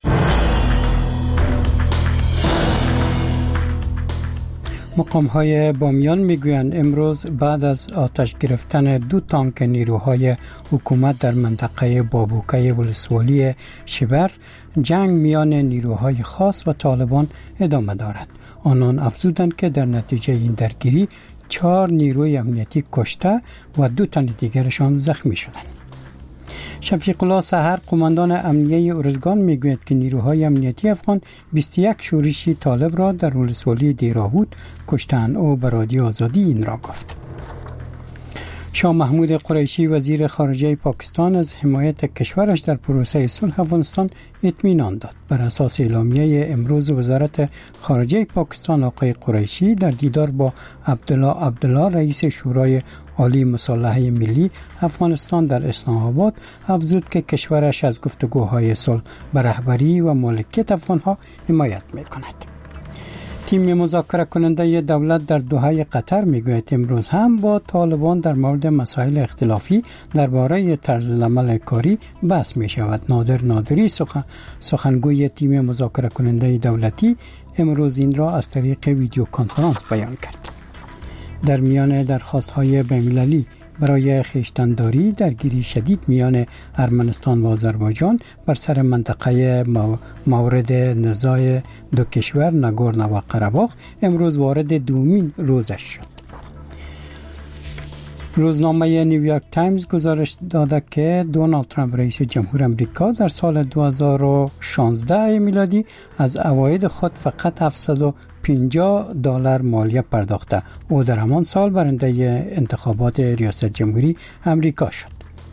مقام‌های بامیان میگویند امروز بعد از آتش گرفتن دو تانک نیروهای حکومت در منطقه بابوکه ولسوالی شبر، جنگ میان نیروهای خاص و طالبان ادامه دارد. آنان افزودند که در نتیجه این درگیری چهار نیروی امنیتی کشته و دو تن دیگرشان زخمی شدند. شفیق الله سحر قماندان امنیه ارزگان میگوید که نیروهای امنیتی افغان بیست و یک شورشی طالب را در ولسوالی دیراهود کشتند. او به رادیو آزادی این را گفت. شاه محمود قریشی وزیر خارجه پاکستان از حمایت کشورش در پروسه صلح افغانستان اطمینان داد. بر اساس اعلامیه امروز وزارت خارجه پاکستان، آقای قریشی در دیدار با عبدالله عبدالله رئیس شورای عالی مصالحه ملی افغانستان در اسلام آباد افزود که کشورش از گفتگوهای صلح به رهبری و مالکیت افغانها حمایت می‌کند. تیم مذاکره کننده دولت در دوحه قطر میگوید امروز هم با طالبان در مورد مسائل اختلافی درباره طرز العمل کاری بحث می شود. نادر نادری سخن سخنگوی تیم مذاکره کننده دولتی امروز این را از طریق ویدیو کنفرانس بیان کرد. در میان درخواست‌های بین‌المللی برای خویشتن‌داری درگیری شدید میان ارمنستان و آذربایجان بر سر منطقه مورد نزاع دو کشور ناگورنو و قره‌باغ امروز وارد دومین روزش شد. روزنامه نیویورک تایمز گزارش داده که دونالد ترامپ رئیس جمهور امریکا در سال دو هزار و شانزده میلادی از عواید خود فقط هفتصد و پنجاه دلار مالیه پرداخته. او در همان سال برنده انتخابات ریاست جمهوری امریکا شد.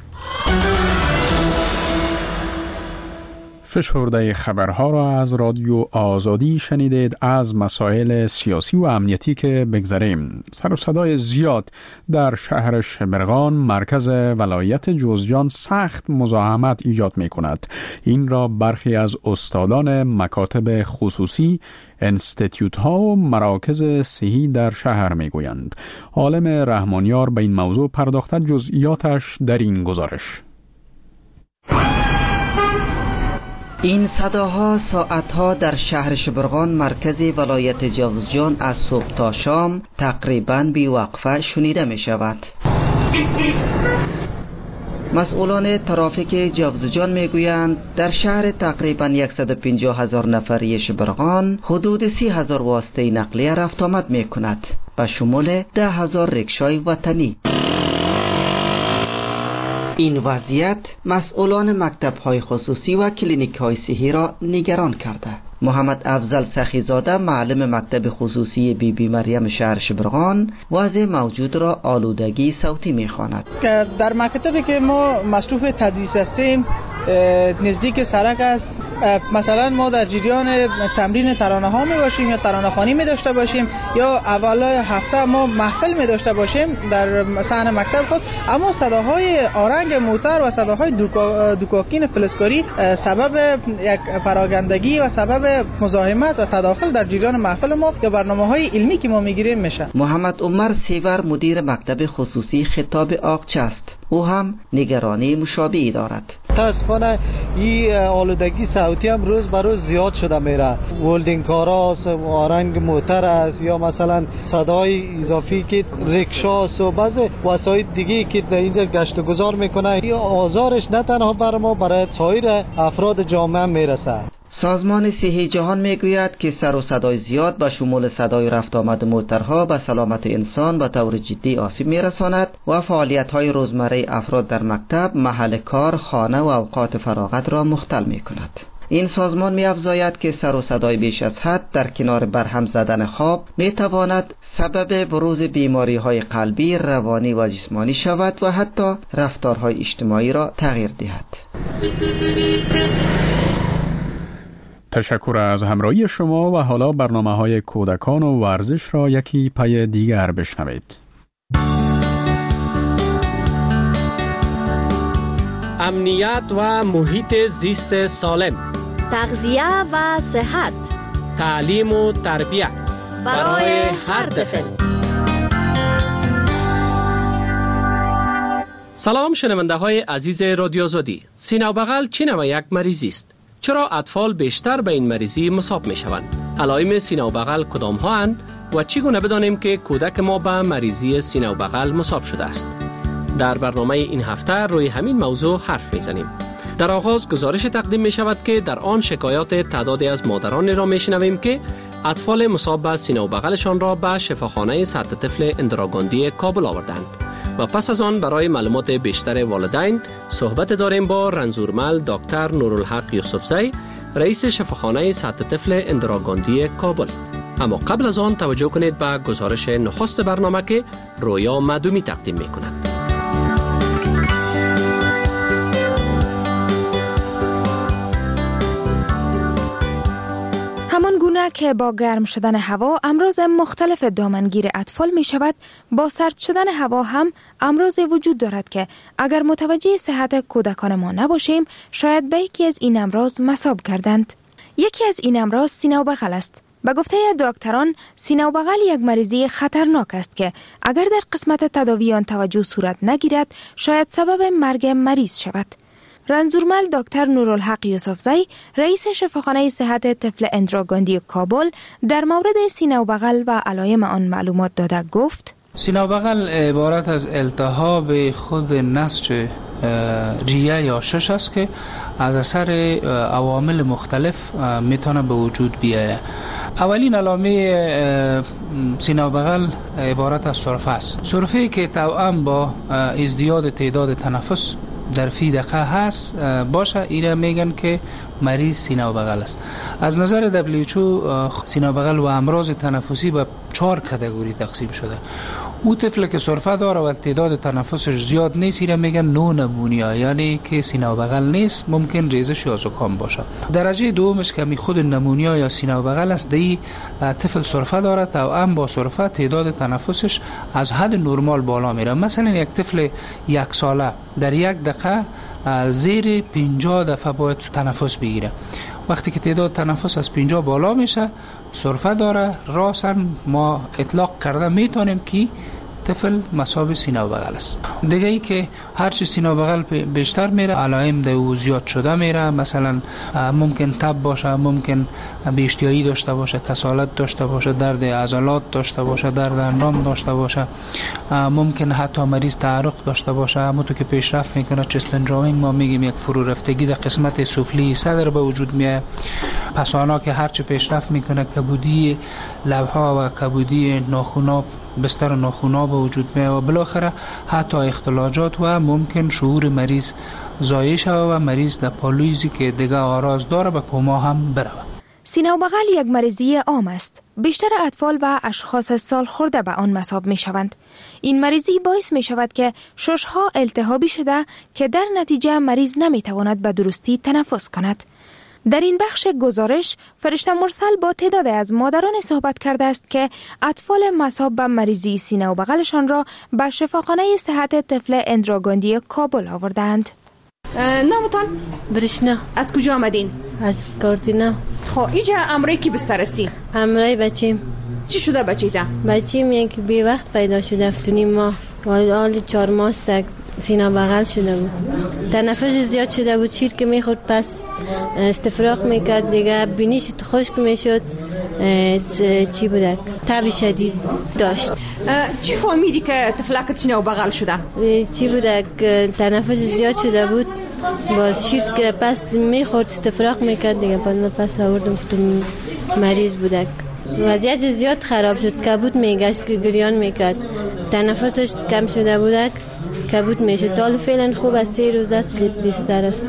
فشرده خبرها را از رادیو آزادی شنیدید. از مسائل سیاسی و امنیتی که بگذریم، سر و صدای زیاد در شهر شبرغان مرکز ولایت جوزجان سخت مزاحمت ایجاد می کند. این را برخی از استادان مکاتب خصوصی، انستیتیوت ها و مراکز صحی در شهر می گویند. عالم رحمانیار به این موضوع پرداخته. جزئیاتش در این گزارش. این صداها ساعتها در شهر شبرغان مرکز ولایت جوزجان از صبح تا شام تقریباً بی وقفه شنیده می شود. مسئولان ترافیک جوزجان می گویند در شهر تقریباً صد و پنجاه هزار نفری شبرغان حدود سی هزار واسطه نقلیه رفت آمد می کند، به شمول ده هزار رکشای وطنی. این وضعیت مسئولان مکتب‌های خصوصی و کلینیک‌های صحی را نگران کرده. محمد افضل سخیزاده معلم مکتب خصوصی بی بی مریم شهر شبرغان وضع موجود را آلودگی صوتی می‌خواند. در مکتبی که ما مصروف تدریس هستیم نزدیک سرک است. مثلا ما در جریان تمرین ترانه ها می باشیم یا ترانه خوانی می داشته باشیم یا اولای هفته ما محفل می داشته باشیم در صحن مکتب خود، اما صداهای آرنگ موتر و صداهای دوکا، دوکاکین فلزکاری سبب یک پراگندگی و سبب مزاحمت و تداخل در جریان محفل ما یا برنامه های علمی که ما می گیریم میشه. محمد عمر سیور مدیر مکتب خصوصی خطاب آقچه است. او هم نگرانی مشابهی دارد. متاسفانه این آلودگی صوتی هم روز به روز زیاد شده میره. ولدینگ کارا است، آرنگ موتر است، یا مثلا صدای اضافی که ریکشاست و بعضی وسایل دیگه که در اینجا گشت و گذار میکنه. این آزارش نه تنها بر ما، برای سایر افراد جامعه میرسه. سازمان صحی جهان میگوید که سر و صدای زیاد به شمول صدای رفت آمد موترها به سلامت انسان به طور جدی آسیب میرساند و فعالیت‌های روزمره افراد در مکتب، محل کار، خانه و اوقات فراغت را مختل میکند. این سازمان می‌افزاید که سر و صدای بیش از حد در کنار برهم زدن خواب میتواند سبب بروز بیماری‌های قلبی، روانی و جسمانی شود و حتی رفتارهای اجتماعی را تغییر دهد. تشکر از همراهی شما و حالا برنامه‌های کودکان و ورزش را یکی پای دیگر بشنوید. امنیت و محیط زیست سالم، تغذیه و صحت، تعلیم و تربیت برای هر طفل. سلام شنونده های عزیز رادیو آزادی. سینه و بغل چه نوع یک مریضی است؟ چرا اطفال بیشتر به این مریضی مصاب می شوند؟ علائم سینه و بغل کدام ها اند و چگونه بدانیم که کودک ما به مریضی سینه و بغل مصاب شده است؟ در برنامه این هفته روی همین موضوع حرف می زنیم. در آغاز گزارش تقدیم می شود که در آن شکایات تعدادی از مادران را می شنویم که اطفال مصاب به سینه و بغلشان را به شفاخانه سطح طفل اندراگاندی کابل آوردند. و پس از آن برای معلومات بیشتر والدین صحبت داریم با رنزورمل دکتر نورالحق یوسفزی، رئیس شفاخانه سطح طفل اندراگاندی کابل. اما قبل از آن توجه کنید به گزارش نخست برنامه که رویا معدومی تقدیم می کند. همان گونه که با گرم شدن هوا امراض مختلف دامنگیر اطفال می شود، با سرد شدن هوا هم امراض وجود دارد که اگر متوجه صحت کودکان ما نباشیم شاید به یکی از این امراض مصاب گردند. یکی از این امراض سینه و بغل است. به گفته دکتران سینه و بغل یک مریضی خطرناک است که اگر در قسمت تداوی آن توجه صورت نگیرد شاید سبب مرگ مریض شود. رنزورمل دکتر نورالحق یوسفزی، رئیس شفاخانه صحت طفل اندراگاندی کابل، در مورد سینه و بغل و علائم آن معلومات داده گفت: سینه و بغل عبارت از التهاب خود نسج ریه یا شش است که از اثر عوامل مختلف میتونه به وجود بیاید. اولین علامه سینه و بغل عبارت از سرفه است. سرفه که توأم با ازدیاد تعداد تنفس در فی دقیقه هست باشه، اینا میگن که مریض سینه و بغل است. از نظر دبلیو اچ او سینه و بغل و امراض تنفسی به چهار کاتگوری تقسیم شده. او طفل که سرفه داره و تعداد تنفسش زیاد نیست اینا میگن نو نمونیا، یعنی که سینه و بغل نیست، ممکن ریزش یا زکام باشه. درجه دومش که می خود نمونیا یا سینه و بغل است، دی طفل سرفه داره، توأم با سرفه تعداد تنفسش از حد نرمال بالا میره. مثلا یک طفل یک ساله در یک دقیقه زیر پنجاه دفعه باید تنفس بگیره. وقتی که تعداد تنفس از پنجاه بالا میشه سرفه داره، راسن ما اطلاق کرده میتونیم که طفل مصاب سینه و بغل است. دیگه ای که هرچی سینه و بغل بیشتر میره علائم دو زیاد شده میره، مثلا ممکن تب باشه، ممکن بی‌اشتهایی داشته باشه، کسالت داشته باشه، درد عضلات داشته باشه، درد اندام داشته باشه، ممکن حتی مریض تعرق داشته باشه. همون تو که پیشرفت میکنه چست اندراوینگ ما میگیم یک فرو رفتگی در قسمت سفلی صدر به وجود میاد. پس آنها که هرچی پیشرفت میکنه کبودی لبها و کبودی ناخونا بستر ناخونا به وجود میاد و بالاخره حتی اختلاجات و ممکن شعور مریض ضایع شود و مریض در پالویزی که دیگه آراز داره به کما هم بره. سینه و بغل یک مریضی عام است. بیشتر اطفال و اشخاص سال خورده به آن مصاب می شوند. این مریضی باعث می شود که ششها التهابی شده که در نتیجه مریض نمی تواند به درستی تنفس کند. در این بخش گزارش فرشته مرسل با تعداد از مادران صحبت کرده است که اطفال مصاب به مریضی سینه و بغلشان را به شفاخانه صحت طفل اندراگاندی کابل آوردند. نامتان؟ برشنا. از کجا آمدین؟ از کارتینا. خب اینجا امرای کی بستر استی؟ امرای بچیم. چی شده بچیتا؟ بچیم یک بی وقت پیدا شده، افتونی ما حال چهار ماست سینه بغل شده بود، تنفس زیاد شده بود، شیر که میخورد پس استفراغ میکرد دیگه، بینیش خشک میشد، چی بودک تب شدید داشت. چی فهمیدی که تفلکت سینه بغل شده؟ چی بودک تنفس زیاد شده بود، باز شیر که پس میخورد استفراغ میکرد دیگه، بعد من پس آوردم گفتم مریض بودک. وضعیت زیاد خراب شد، کبود میگشت که گریان میکرد، تنفسش کم شده بودک، کبود میشد. حال فعلا خوب است، سه روز است که بیستر است.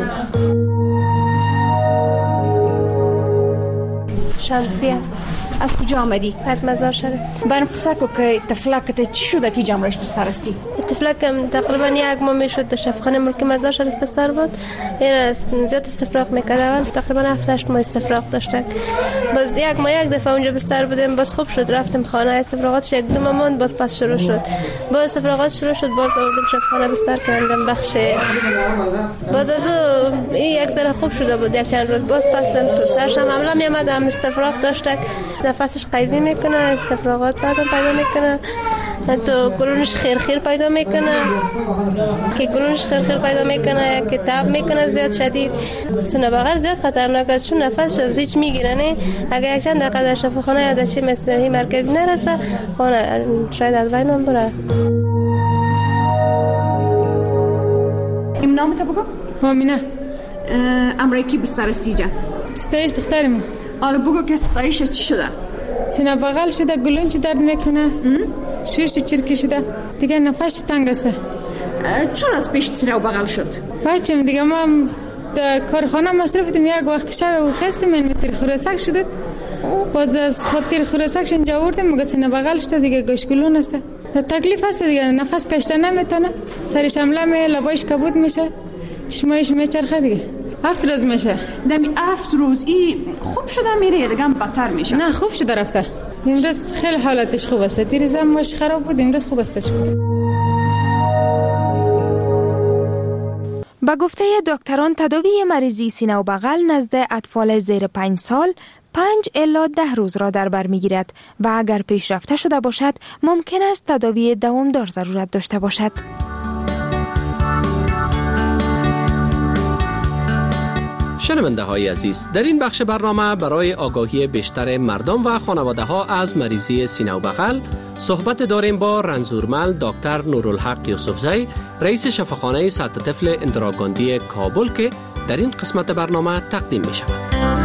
شمسیه، از کجا آمدی؟ از مزار شریف. برام قصه کو که تفلکت چی شده که جمعش بستر استی؟ تفلکم تقریبا یک ماه میشد، در شفاخانه ملک مزار شریف بستر بود. این زیاد استفراغ میکرد، اول تقریبا هفت هشت ماه استفراغ داشته. باز یک ماه یک دفعه اونجا بستر بودیم، باز خوب شد، رفتم خانه، استفراغاتش یک دو ماه ماند، باز پس شروع شد. باز استفراغات شروع شد، باز آوردیم شفاخانه بستر کردم بخش. باز از این یک ذره خوب شده بود، یک چند روز باز پسم تو سرشم حمله میامد، هم استفراغ داشته، نفسش قیدی میکنه، استفراغات بعدم پیدا میکنه، تو گلونش خیر خیر پیدا میکنه، که گلونش خیر خیر پیدا میکنه، که تب میکنه زیاد شدید. سینه بغل زیاد خطرناک است، چون نفسش از هیچ میگیره، نه اگر یک چند دقیقه در شفاخانه یا در چی مثل این مرکزی نرسه، خانه شاید از بین هم بره. این نام تو بگو؟ مامینه. امریکی بستر استیجا؟ ستایش دخترمه. آره بگو که ستایش چی شده؟ سینه بغل شده، گلون چی درد میکنه، شویش چرکی شده، دیگه نفسش تنگ است. چون از پیش سینه بغل شد؟ بچم دیگه ما در کارخانه مصرف بودیم، یک وقت شب و خستم من تیر خورسک شده، باز از خاطر خورسکش اینجا آوردیم، مگه سینه بغل شده دیگه، گوش گلون است، تکلیف هست دیگه، نفس کشیدن نمیتونه، سرش حمله می، لبایش کبود میشه، چشمایش میچرخه دیگه. هفت روز میشه. دمی هفت روز ای خوب شده میره دیگه هم بدتر میشه؟ نه خوب شده رفته. امروز خیلی حالتش خوب است. دیروز هم باش خراب بود، امروز خوب استش. با گفته دکتران تداوی مریضی سینه و بغل نزد اطفال زیر پنج سال پنج الی ده روز را در بر میگیرد و اگر پیشرفته شده باشد ممکن است تداوی دوامدار ضرورت داشته باشد. شنونده های عزیز، در این بخش برنامه برای آگاهی بیشتر مردم و خانواده ها از مریضی سینه و بغل صحبت داریم با رنزورمل دکتر نورالحق یوسفزی، رئیس شفاخانه سطح طفل اندراگاندی کابل که در این قسمت برنامه تقدیم می شود.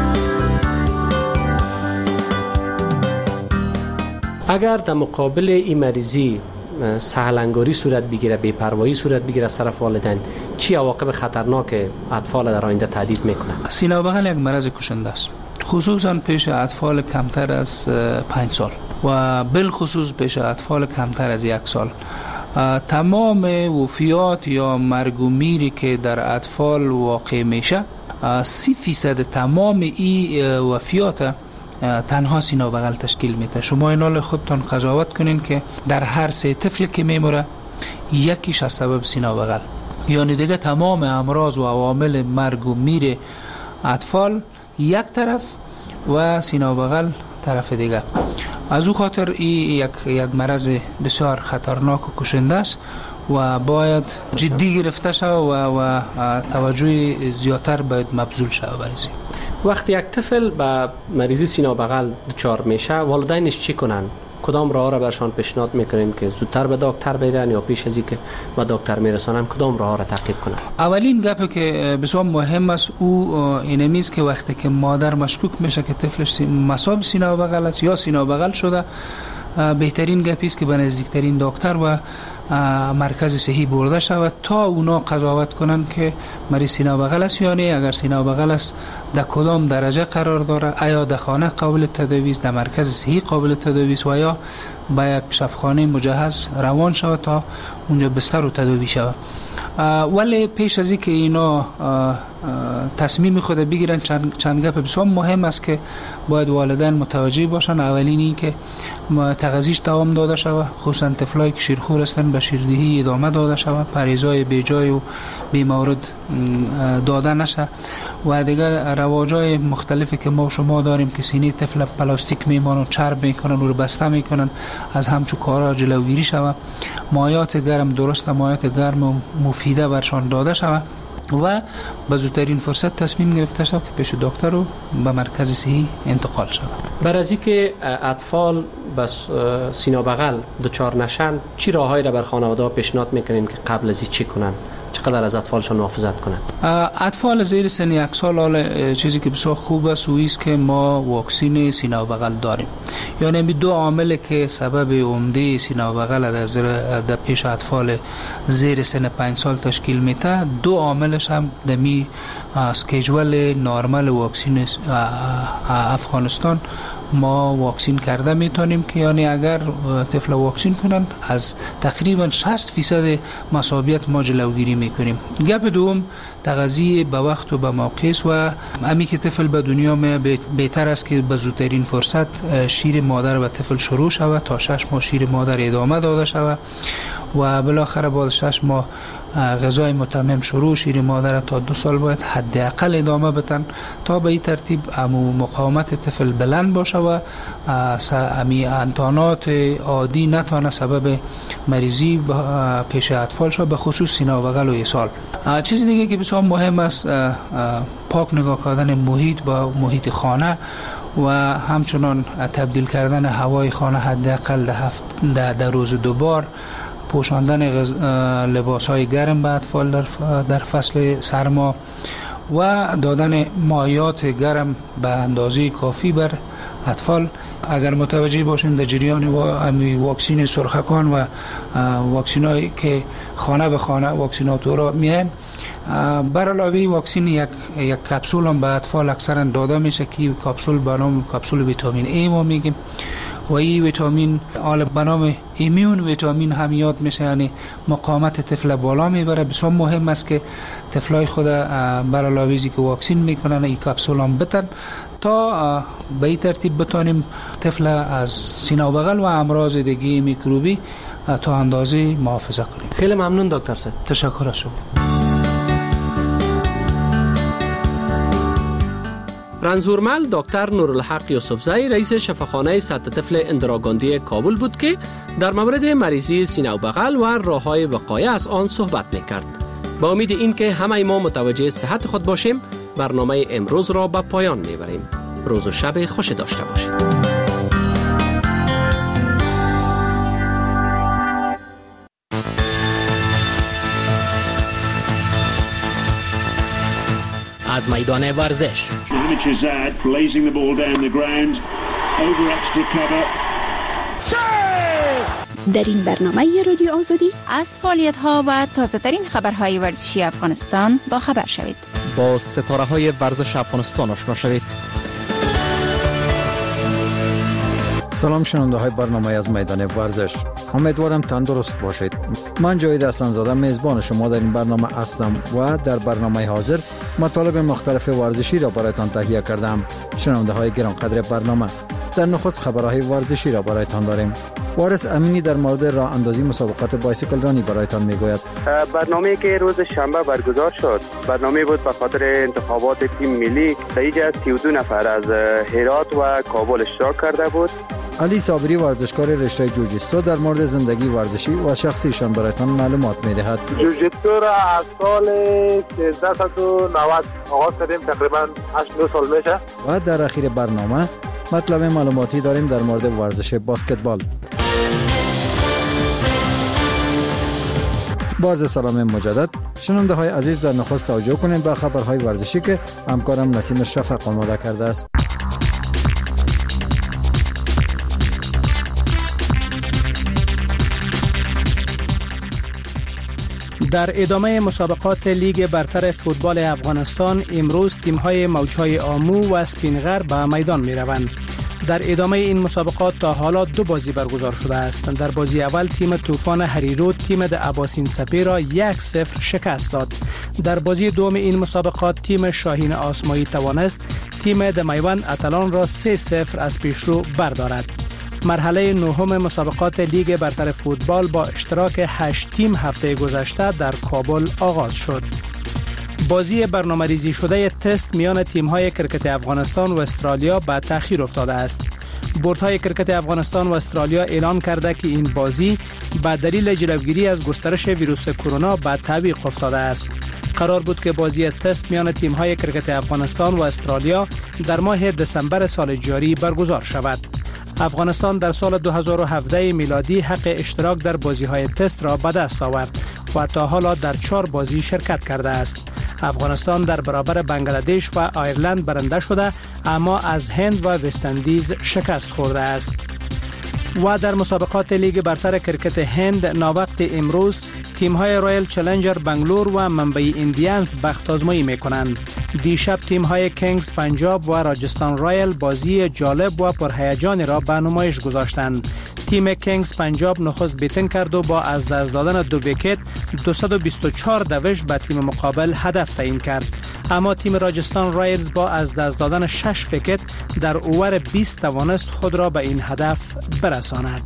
اگر در مقابل این مریضی سهلنگاری صورت بگیره، بی‌پروایی صورت بگیره از طرف والدین، چی عواقب خطرناک اطفال در آینده تهدید میکنه؟ سینه و بغل یک مرض کشنده است، خصوصا پیش اطفال کمتر از پنج سال و بالخصوص پیش اطفال کمتر از یک سال. تمام وفیات یا مرگ و میری که در اطفال واقع میشه، سی فیصد تمام این وفیات تنها سینه و بغل تشکیل میده. شما اینال خودتان قضاوت کنین که در هر سه طفل که میموره یکیش از سبب سینه و بغل، یعنی دیگه تمام امراض و عوامل مرگ و میر اطفال یک طرف و سینه و بغل طرف دیگه. از او خاطر این یک یک مرض بسیار خطرناک و کشنده است و باید جدی گرفته شود و, و توجه زیادتر باید مبذول شود برای. وقتی یک طفل با مریضی سینه و بغل دچار میشه، والدینش چی کنن؟ کدام راه را برشان پیشنهاد میکنین که زودتر به دکتر برن یا پیش از اینکه به دکتر میرسونن کدام راه را تعقیب کنن؟ اولین گپی که بسیار مهم است او اینمی است که وقتی که مادر مشکوک میشه که طفلش مصاب سینه و بغل است یا سینه و بغل شده، بهترین گپی است که به نزدیکترین دکتر و مرکز صحی برده شود تا اونا قضاوت کنن که مریض سینه و بغل است یا نه. اگر سینه و بغل است در کدام درجه قرار داره، آیا در خانه قابل تداوی است، در مرکز صحی قابل تداوی است و یا با یک شفاخانه مجهز روان شود تا اونجا بستر و تداوی شود. ولی پیش از اینکه اینا تصمیم خود بگیرن چند, چند گپ بسیار مهم است که باید والدین متوجه باشن. اولین این که تغذیش دوام داده شود، خصوصا طفلایی که شیرخوار هستن بشیردهی ادامه داده شود، پریزای بیجای و بی مورد داده نشه و دیگر رواجای مختلفی که ما شما داریم که سینه طفل پلاستیک میمانن، چرب میکنن و رو بسته میکنن، از همچو کارا جلوگیری شود. مایات گرم درست، مایات گرم و مفیده برشان داده شود و به زودترین فرصت تصمیم گرفته شد که پیش دکتر رو به مرکز صحی انتقال شود. بر از اینکه اطفال بس سینه بغل دچار نشن، چی راههایی را بر خانواده پیشنهاد میکنین که قبل از این چی کنن؟ چقدر از اطفالشان محافظت کنن؟ اطفال زیر سن یک سال حال چیزی که بسیار خوب است و است که ما واکسین سینه و بغل داریم. یعنی می دو عامل که سبب عمده سینه و بغل در زیر در پیش اطفال زیر سن پنج سال تشکیل میده، دو عاملش هم دمی اسکیجول نورمال واکسین افغانستان ما واکسین کرده میتونیم که یعنی اگر طفل واکسین کنن از تقریبا شصت فیصد مصابیت ما جلوگیری میکنیم. گپ دوم تغذیه به وقت و به موقع است و امی که طفل به دنیا می بهتر است که به زودترین فرصت شیر مادر و طفل شروع شود تا شش ماه شیر مادر ادامه داده شود و بالاخره بعد شش ماه غذای متمم شروع شیر مادر تا دو سال باید حداقل ادامه بدن تا به این ترتیب امو مقاومت طفل بلند باشه و امی انتانات عادی نتانه سبب مریضی پیش اطفال شد، به خصوص سینه و بغل و ایسال. چیز دیگه که بسیار مهم است پاک نگاه کردن محیط با محیط خانه و همچنان تبدیل کردن هوای خانه حداقل در هفت در روز دو بار، پوشاندن لباس های گرم به اطفال در, در فصل سرما و دادن مایات گرم به اندازه کافی بر اطفال. اگر متوجه باشین در جریان واکسین سرخکان و واکسین هایی که خانه به خانه واکسیناتورها میان، بر علاوه واکسین یک یک کپسول هم به اطفال اکثرا داده میشه که کپسول به نام کپسول ویتامین ای ما میگیم و این ویتامین آل به نام ایمیون ویتامین هم یاد میشه، یعنی مقاومت طفل بالا میبره. بسیار مهم است که طفلای خود بر علاوه ازی که واکسین میکنن این کپسول هم بتن تا به این ترتیب بتانیم طفل از سینه و بغل و امراض دیگه میکروبی تا اندازه محافظت کنیم. خیلی ممنون دکتر صاحب. تشکر از شما. رنزورمل دکتر نورالحق یوسفزئی رئیس شفاخانه سطح طفل اندراگاندی کابل بود که در مورد مریضی سینه و بغل و راه‌های وقایع از آن صحبت می‌کرد. با امید اینکه همه ما متوجه صحت خود باشیم، برنامه امروز را به پایان می‌بریم. روز و شب خوش داشته باشید. از میدان ورزش در این برنامه رادیو آزادی از فعالیت‌ها و تازه‌ترین خبرهای ورزشی افغانستان با خبر شوید. با ستاره‌های ورزش افغانستان آشنا شوید. سلام شنونده های برنامه از میدان ورزش، امیدوارم تندرست باشید. من جاوید حسن‌زاده میزبان شما در این برنامه هستم و در برنامه حاضر مطالب مختلف ورزشی را برایتان تهیه کردم. شنونده های گرانقدر برنامه، در نخست خبرهای ورزشی را برایتان داریم. وارث امینی در مورد راه اندازی مسابقات بایسیکل رانی برایتان میگوید. برنامه‌ای که روز شنبه برگزار شد، برنامه بود به خاطر انتخابات تیم ملی. دیگه سی و دو نفر از هرات و کابل اشتراک کرده بود. علی صابری ورزشکار رشته جوجیتسو در مورد زندگی ورزشی و شخصیشان برایتان معلومات میدهد. جوجیتسو را از سال سیزده و نود آغاز کردیم، تقریبا هشت نه سال میشه. و در اخیر برنامه مطلب معلوماتی داریم در مورد ورزش بسکتبال. باز سلام مجدد شنونده های عزیز، در نخست توجه کنید به خبرهای ورزشی که همکارم نسیم شفق آماده کرده است. در ادامه مسابقات لیگ برتر فوتبال افغانستان امروز تیم‌های موج‌های آمو و سپینغر به میدان می‌روند. در ادامه این مسابقات تا حالا دو بازی برگزار شده است. در بازی اول تیم طوفان هریرود تیم د اباسین سپی را یک صفر شکست داد. در بازی دوم این مسابقات تیم شاهین آسمایی توانست تیم د میوند اتلان را سه صفر از پیشرو بردارد. مرحله نهم مسابقات لیگ برتر فوتبال با اشتراک هشت تیم هفته گذشته در کابل آغاز شد. بازی برنامه‌ریزی شده تست میان تیم‌های کرکت افغانستان و استرالیا به تأخیر افتاده است. بوردهای کرکت افغانستان و استرالیا اعلان کرده که این بازی به دلیل جلوگیری از گسترش ویروس کرونا به تعویق افتاده است. قرار بود که بازی تست میان تیم‌های کرکت افغانستان و استرالیا در ماه دسامبر سال جاری برگزار شود. افغانستان در سال دو هزار و هفده میلادی حق اشتراک در بازی‌های تست را به دست آورد و تا حالا در چهار بازی شرکت کرده است. افغانستان در برابر بنگلادش و آیرلند برنده شده، اما از هند و وست‌اندیز شکست خورده است. و در مسابقات لیگ برتر کرکت هند ناوقت امروز تیم‌های رایل چالنجر بنگلور و منبعی ایندیانز بخت آزمایی می‌کنند. دیشب تیم‌های کینگز پنجاب و راجستان رایل بازی جالب و پرهیجانی را به نمایش گذاشتند. تیم کینگز پنجاب نخست بیتن کرد و با از دست دادن دو ویکت دویست و بیست و چهار دوش به تیم مقابل هدف تعیین کرد. اما تیم راجستان رایلز با از دست دادن شش ویکت در اوور بیست توانست خود را به این هدف برساند.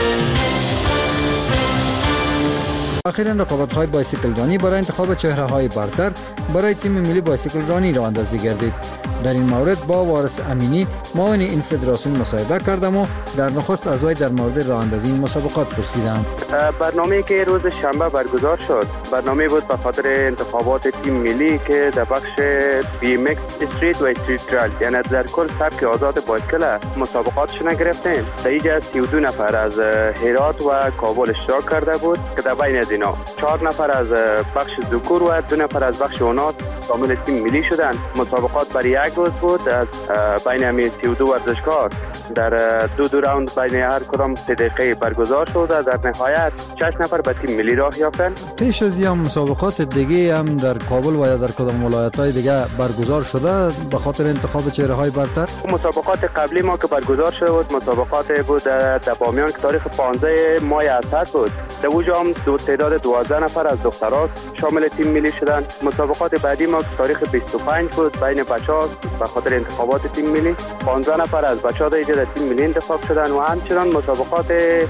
اخیراً رقابت‌های بایسیکل رانی برای انتخاب چهره‌های برتر برای تیم ملی بایسیکل رانی راه اندازی گردید. در این مورد با وارث امینی معاون این فدراسیون مصاحبه کردم و در نخست از وی در مورد راه اندازی این مسابقات پرسیدم. برنامه‌ای که روز شنبه برگزار شد برنامه بود به خاطر انتخابات تیم ملی که در بخش بی ام ایکس استریت و استریت ترایل، یعنی در کل سبک آزاد بایسکل مسابقاتش نگرفتیم. در اینجا سی و دو نفر از هرات و کابل اشتراک کرده بود که در بین از اینا چهار نفر از بخش ذکور و دو نفر از بخش اناث شامل تیم ملی شدند. مسابقات برای یک روز بود از بین همین سی و دو ورزشکار در دو دو راوند بین هر کدام سه دقیقه برگزار شد و در نهایت شش نفر به تیم ملی راه یافتند. پیش از این مسابقات دیگه هم در کابل و یا در کدام ولایت‌های دیگه برگزار شده به خاطر انتخاب چهره‌های برتر؟ مسابقات قبلی ما که برگزار شده بود مسابقات بود در بامیان که تاریخ پانزده ماه اسد بود. در اونجا هم دو تعداد دوازده نفر از دختران شامل تیم ملی شدند. مسابقات بعدی ما که تاریخ بیست و پنج بود بین بچه‌ها به خاطر انتخابات تیم ملی پانزده نفر از بچه‌ها در تیم ملی انتخاب شدند و همچنان مسابقات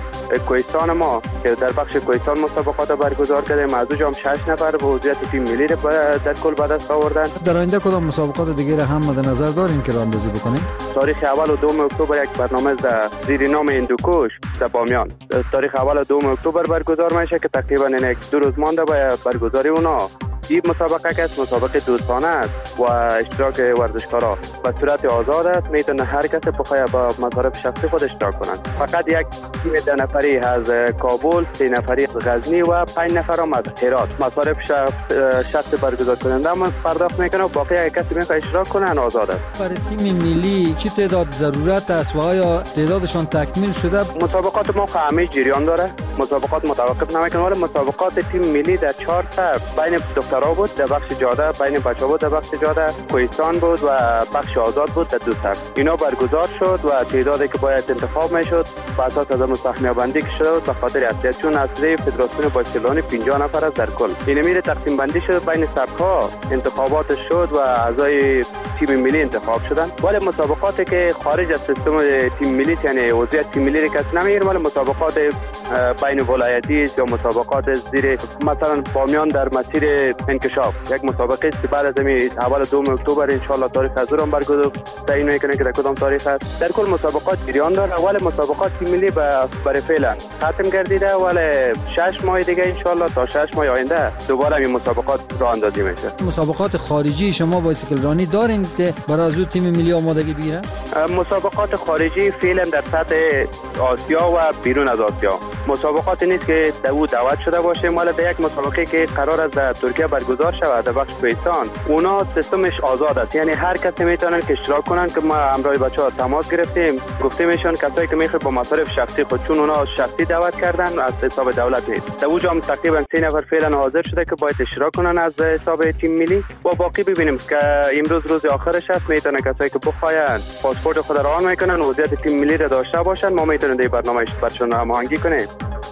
کوهستان ما که در بخش کوهستان مسابقات برگزار کردیم از اونجا هم شش نفر به عضویت تیم ملی در کل به دست آوردند. در آینده کدام مسابقات دیگه هم مد نظر دارین که راه‌اندازی بکنیم؟ تاریخ اول و دوم اکتبر یک برنامه در زیر نام هندوکوش در بامیان تاریخ اول و دوم اکتبر برگزار میشه که تقریبا یک دو روز مانده به برگزاری اونا. این مسابقه که مسابقه دوستانه است و اشتراک ورزشکارا به صورت آزاد است، میتونه هر کس بخواد با مصارف شخصی خود اشتراک کنند. فقط یک تیم ده نفری از کابل، سه نفری از غزنی و پنج نفر هم از هرات مصارف شخصی برگزار کننده هم پرداخت میکنه و باقی یک کسی میخواد اشتراک کنه آزاد است. برای تیم ملی چه تعداد ضرورت است و آیا تعدادشان تکمیل شده؟ مسابقات ما همه جریان داره، مسابقات متوقف نمیکنه، ولی مسابقات تیم ملی در چهار تا بین دختر بود در بخش جاده بین بچه‌ها بود در بخش جاده کوهستان بود و بخش آزاد بود در دو طرف اینا برگزار شد و تعدادی که باید انتخاب میشد بر اساس از مستحکم بندی شد به خاطر اصلیت چون اصلی فدراسیون بایسکلرانی پنجاه نفر است در کل. این میره تقسیم بندی شد بین سبک‌ها انتخابات شد و اعضای تیم ملی انتخاب شدند. ولی مسابقاتی که خارج از سیستم تیم ملی یعنی عضویت تیم ملی کس نمیگیره، ولی مسابقات بین ولایتی یا مسابقات زیر مثلا بامیان در مسیر انکشاف یک مسابقه است که بعد از همین اول دوم اکتبر ان شاء الله تاریخ حضور هم برگزار تعیین میکنه که در کدام تاریخ است. در کل مسابقات جریان داره. اول مسابقات تیم ملی برای فعلا ختم گردیده ولی شش ماه دیگه ان شاء الله تا شش ماه آینده دوباره این مسابقات راه اندازی میشه. مسابقات خارجی شما بایسکل رانی دارین که برای از تیم ملی آمادگی بگیره؟ مسابقات خارجی فعلا در سطح آسیا و بیرون از آسیا مسابقات نیست که در او دعوت شده باشه، مال در یک مسابقه که قرار است در ترکیه برگزار شود در بخش کوهستان اونا سیستمش آزاد است، یعنی هر کسی میتونن که اشتراک کنن که ما همراه بچه‌ها تماس گرفتیم گفتیم ایشون کسایی که میخواد با مصارف شخصی خود چون اونا شخصی دعوت کردن از حساب دولت نیست. در اونجا هم تقریبا سه نفر فعلا حاضر شده که باید اشتراک کنن از حساب تیم ملی و باقی ببینیم که امروز روز آخرش است میتونن کسایی که بخواین پاسپورت خود را آن میکنن عضویت تیم ملی را داشته باشن ما میتونیم در برنامه برشون هماهنگی کنیم.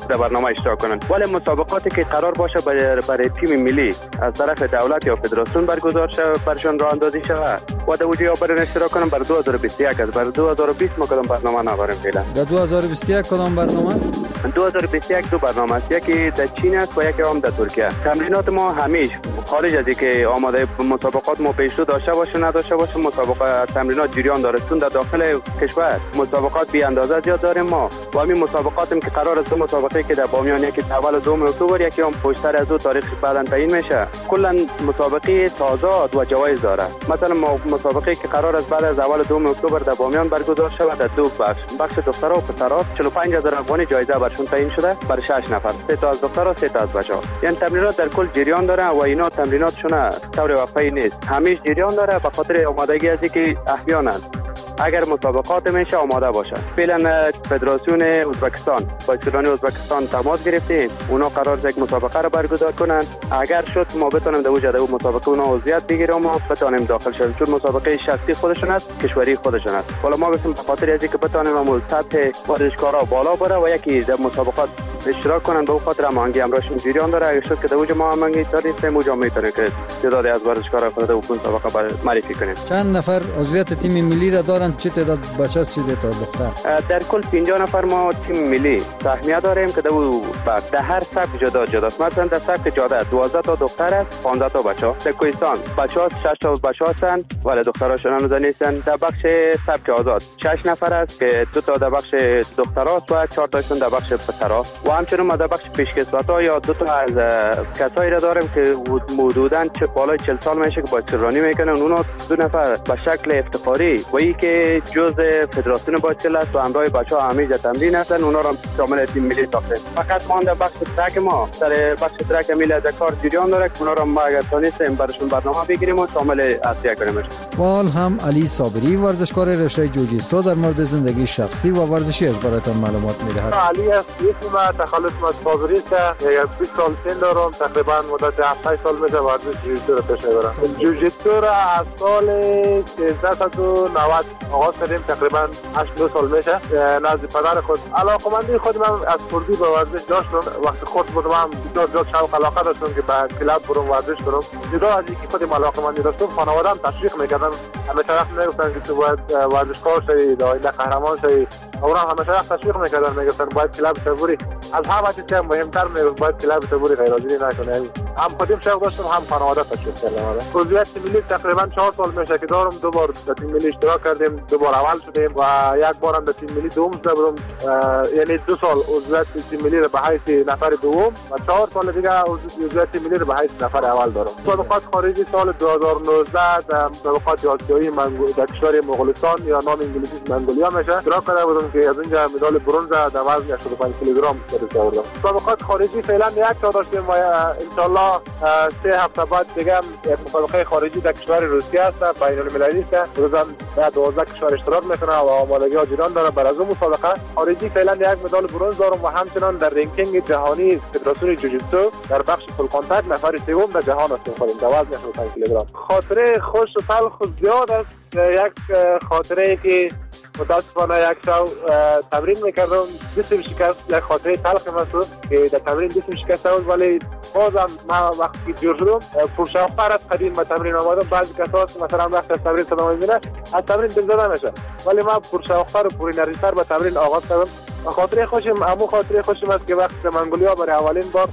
در برنامه اشتراک کنند. ولی مسابقاتی که قرار باشه برای, برای تیم ملی از طرف دولت یا فدراسیون برگزار شود برشان راه اندازی شود و در وجه برای اشتراک کنند بر دو هزار و بیست و یک است. بر دو هزار و بیست ما کدام برنامه نداریم فعلا. در دو هزار و بیست و یک کدام برنامه است؟ دو هزار و بیست و یک دو برنامه است، یکی در چین است و یکی هم در ترکیه. تمرینات ما همیشه خارج از اینکه آماده مسابقات ما پیشرو داشته باشه نداشته باشه مسابقات تمرینات جریان داره، چون در داخل کشور مسابقات بی اندازه زیاد داریم ما و همین مسابقاتیم که قرار است مسابقه که در بامیان یکی اول و دوم اکتبر یکی هم پشتر از دو تاریخ بعداً تعیین میشه. کلا مسابقه تازه و جوایز داره. مثلا مسابقه که قرار است بعد از اول و دوم اکتبر در بامیان برگزار شود در دو بخش، بخش دخترها و پسرها چهل و پنج هزار افغانی جایزه برشون تعیین شده برای شش نفر، سه تا از دخترها سه تا از بچه‌ها. یعنی تمرینات در کل جریان داره و اینا تمریناتشون طور وقفه‌ای نیست، همیشه جریان داره به خاطر آمادگی از اینکه احیانا اگر مسابقات میشه آماده باشه. فعلا فدراسیون ازبکستان با اسکولانی ازبکستان تماس گرفتیم، اونا قرار است یک مسابقه رو برگزار کنن. اگر شد ما بتونیم در وجه اون مسابقه اونا عضویت بگیریم و بتونیم داخل شویم، چون مسابقه شخصی خودشون است، کشوری خودشون است. حالا ما گفتیم به خاطر از اینکه بتونیم اون سطح ورزشکارا بالا بره و یکی در مسابقات اشتراک کنن، به خاطر هماهنگی امرشون جریان داره. اگه شد که در وجه ما هماهنگی داریم موجا میتونه که تعدادی از ورزشکارا خود در اون مسابقه معرفی کنیم. چند نفر عضویت تیم ملی را دارن؟ چه تعداد بچه است، چه تعداد دختر؟ در کل پنجاه نفر ما تیم ملی سهمیه داریم که در هر سبک جدا جدا است. مثلا در سبک جاده دوازده تا دختر است، پانزده تا بچه. در کوهستان بچه‌ها شش تا بچه هستند ولی دختراشون هنوز نیستن. در بخش سبک آزاد شش نفر است که دو تا در بخش دختراست و چهار تاشون در بخش پسرها. و همچنین ما در بخش پیشکسوت‌ها یا دو تا از کسایی را داریم که حدوداً چه بالای چهل سال میشه که بایسکلرانی میکنن. اونا دو نفر به شکل افتخاری و این که جزء فدراسیون بایسکل است و همراه بچه‌ها همیشه تمرین هستن، اونا را شامل تیم ملی ساختیم. فقط ما در بخش ترک ما در بخش ترک ملی از کار جریان داره که اونا را ما اگر تونستیم براشون برنامه بگیریم و شامل اصلیه کنیم. وال هم علی صابری ورزشکار رشته جوجیتسو در مورد زندگی شخصی و ورزشیش براتون معلومات میدهد. علی است، اسم ما تخلص ما صابری است. یک بیست سال سن دارم، تقریبا مدت هفت سال میشه ورزش جوجیتسو را پیش میبرم. جوجیتسو را از سال سیزده و نود آغاز کردیم، تقریبا هشت نود سال میشه. نزد پدر خود علاقمندی خود من از کردی به ورزش داشتم. وقتی خود بودم هم زیاد زیاد شوق علاقه داشتم که به کلاب برم ورزش کنم. جدا از اینکه خودم علاقمندی داشتم، خانواده‌ام تشویق میکردن. همیشه وقت میگفتن که تو باید ورزشکار شوی، دایره قهرمان شوی. اونا همیشه وقت تشویق میکردن، میگفتن باید کلاب تبوری از همه چیز که مهمتر میگفت باید کلاب تبوری غیراجوری نکنه. هم خودم شوق داشتم هم خانواده تشویق کردن. عضویت ملی تقریبا چهار سال میشه که دارم. دو بار در تیم ملی اشتراک کردیم، دو بار اول شدیم و یک بارم در تیم ملی دوم شدم. یعنی دو سال عضویت تیم ملی رو به حیث نفر دوم و چهار سال دیگه عضویت تیم ملی رو به حیث نفر اول دارم. مسابقات خارجی سال دو هزار و نوزده در مسابقات آسیایی در کشور مغولستان یا نام انگلیسیش منگولیا میشه اشتراک کرده بودم که از اونجا مدال برنز در وزن هشتاد و پنج کیلوگرم گرفته بودم. مسابقات خارجی فعلا یک تا داشتیم و ان شاء الله سه هفته بعد دیگه یک مسابقه خارجی در کشور روسیه است، بین المللی است. روزا در دوازده کشور اشتراک میکنه و آمادگی ها جریان داره. برای از اون مسابقه خارجی فعلا یک مدال برنز دارم و همچنان در رنکینگ جهانی فدراسیون جوجیتسو در بخش فول کانتاکت نفر سوم در جهان هستیم. خودم در وزن هشتاد و پنج کیلوگرم. خاطره خوش و تلخ و زیاد است. یک خاطره ای که متاسفانه یک شو تمرین میکردم دستم شکست. یک خاطره تلخ محسوس که در تمرین دستم شکست بود، ولی بازم ما وقتی جور شدم پرشوق‌تر از قدیم به تمرین آمدم. بعضی کسا مثلا وقتی از تمرین صدا میبینه از تمرین دلزده میشه، ولی من پرشوق‌تر و پر انرژی‌تر به تمرین آغاز کردم. خاطره خوشم همون خاطره خوشم است که وقتی منگولیا برای اولین بار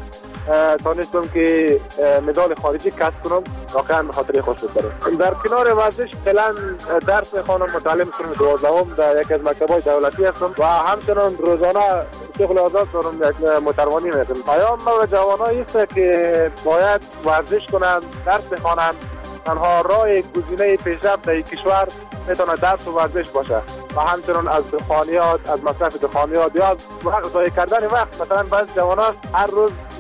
تونستم که مدال خارجی کسب کنم، واقعا خاطره خوش بود. در کنار ورزش فعلا درس میخوانم، متعلم سنم دوازدهم در یک از مکتب‌های دولتی هستم و همچنان روزانه شغل آزاد دارم، یک متروانی میکنم. پیام به جوانان است که باید ورزش کنند، درس بخوانند. تنها راه گزینه پیشرفت در کشور میتونه درس و ورزش باشه و همچنان از دخانیات، از مصرف دخانیات یا از وقت ضایع کردن وقت. مثلا بعضی جوانان هر روز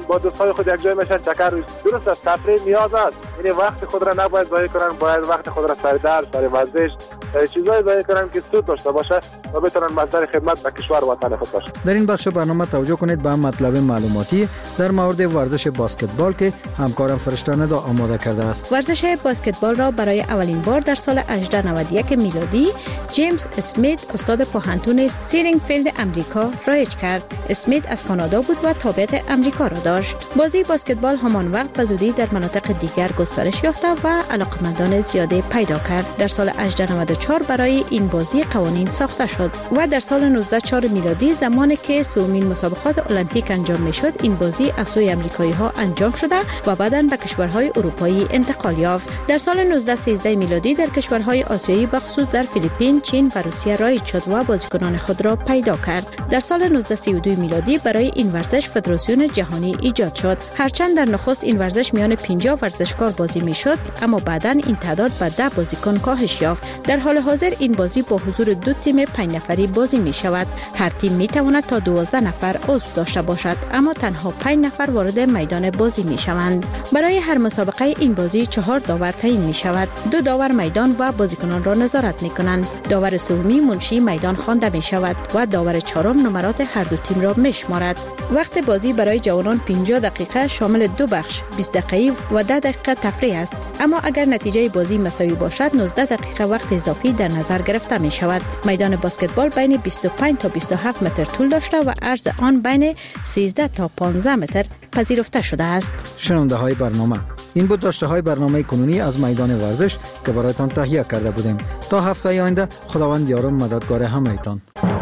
با دوستای خود یک جای میشن چکر روز. درست است، تفریح نیاز است، یعنی وقت خود را نباید ضایع کنن، باید وقت خود را سر درس، سر ورزش، سر چیزای ضایع کنن که سود داشته باشه و بتونن مصدر خدمت به کشور و وطن خود باشه. در این بخش برنامه توجه کنید به مطلب معلوماتی در مورد ورزش بسکتبال که همکارم فرشته ندا آماده کرده است. ورزش بسکتبال را برای اولین بار در سال هزار و نود و یک میلادی جیمز اسمیت استاد پوهنتون سیرینگفیلد امریکا رایج کرد. اسمیت از کانادا بود و تابعیت امریکا را داشت. بازی بسکتبال همان وقت به زودی در مناطق دیگر گسترش یافت و علاقمندان زیاده پیدا کرد. در سال هزار و نود و چهار برای این بازی قوانین ساخته شد و در سال نوزده صد و چهار میلادی زمانی که سومین مسابقات المپیک انجام میشد این بازی از سوی امریکایی ها انجام شده و بعداً به کشورهای اروپایی انتقال یافت. در سال نوزده صد و سیزده میلادی در کشورهای آسیایی به خصوص در فیلیپین، چین و روسیه رایج شد و بازیکنان خود را پیدا کرد. در سال نوزده صد و سی و دو میلادی برای این ورزش فدراسیون جهانی ایجاد شد. هرچند در نخست این ورزش میان پنجاه ورزشکار بازی میشد، اما بعداً این تعداد به ده بازیکن کاهش یافت. در حال حاضر این بازی با حضور دو تیم پنج نفری بازی می شود. هر تیم می تواند تا دوازده نفر عضو داشته باشد، اما تنها پنج نفر وارد میدان بازی می شوند. برای هر مسابقه این بازی چهار داور تعیین می شود. دو داور میدان و بازیکنان را نظارت می کنند. داور سومی منشی میدان خوانده می شود و داور چهارم نمرات هر دو تیم را می شمارد. وقت بازی برای جوانان پنجاه دقیقه شامل دو بخش بیست دقیقه و ده دقیقه تفریح است، اما اگر نتیجه بازی مساوی باشد نوزده دقیقه وقت اضافی در نظر گرفته می شود. میدان بسکتبال بین بیست و پنج تا بیست و هفت متر طول داشته و عرض آن بین سیزده تا پانزده متر پذیرفته شده است. شنونده های برنامه، این بود داشته های برنامه کنونی از میدان ورزش که برایتان تهیه کرده بودیم. تا هفته آینده خداوند یار و مددگار همه‌تان.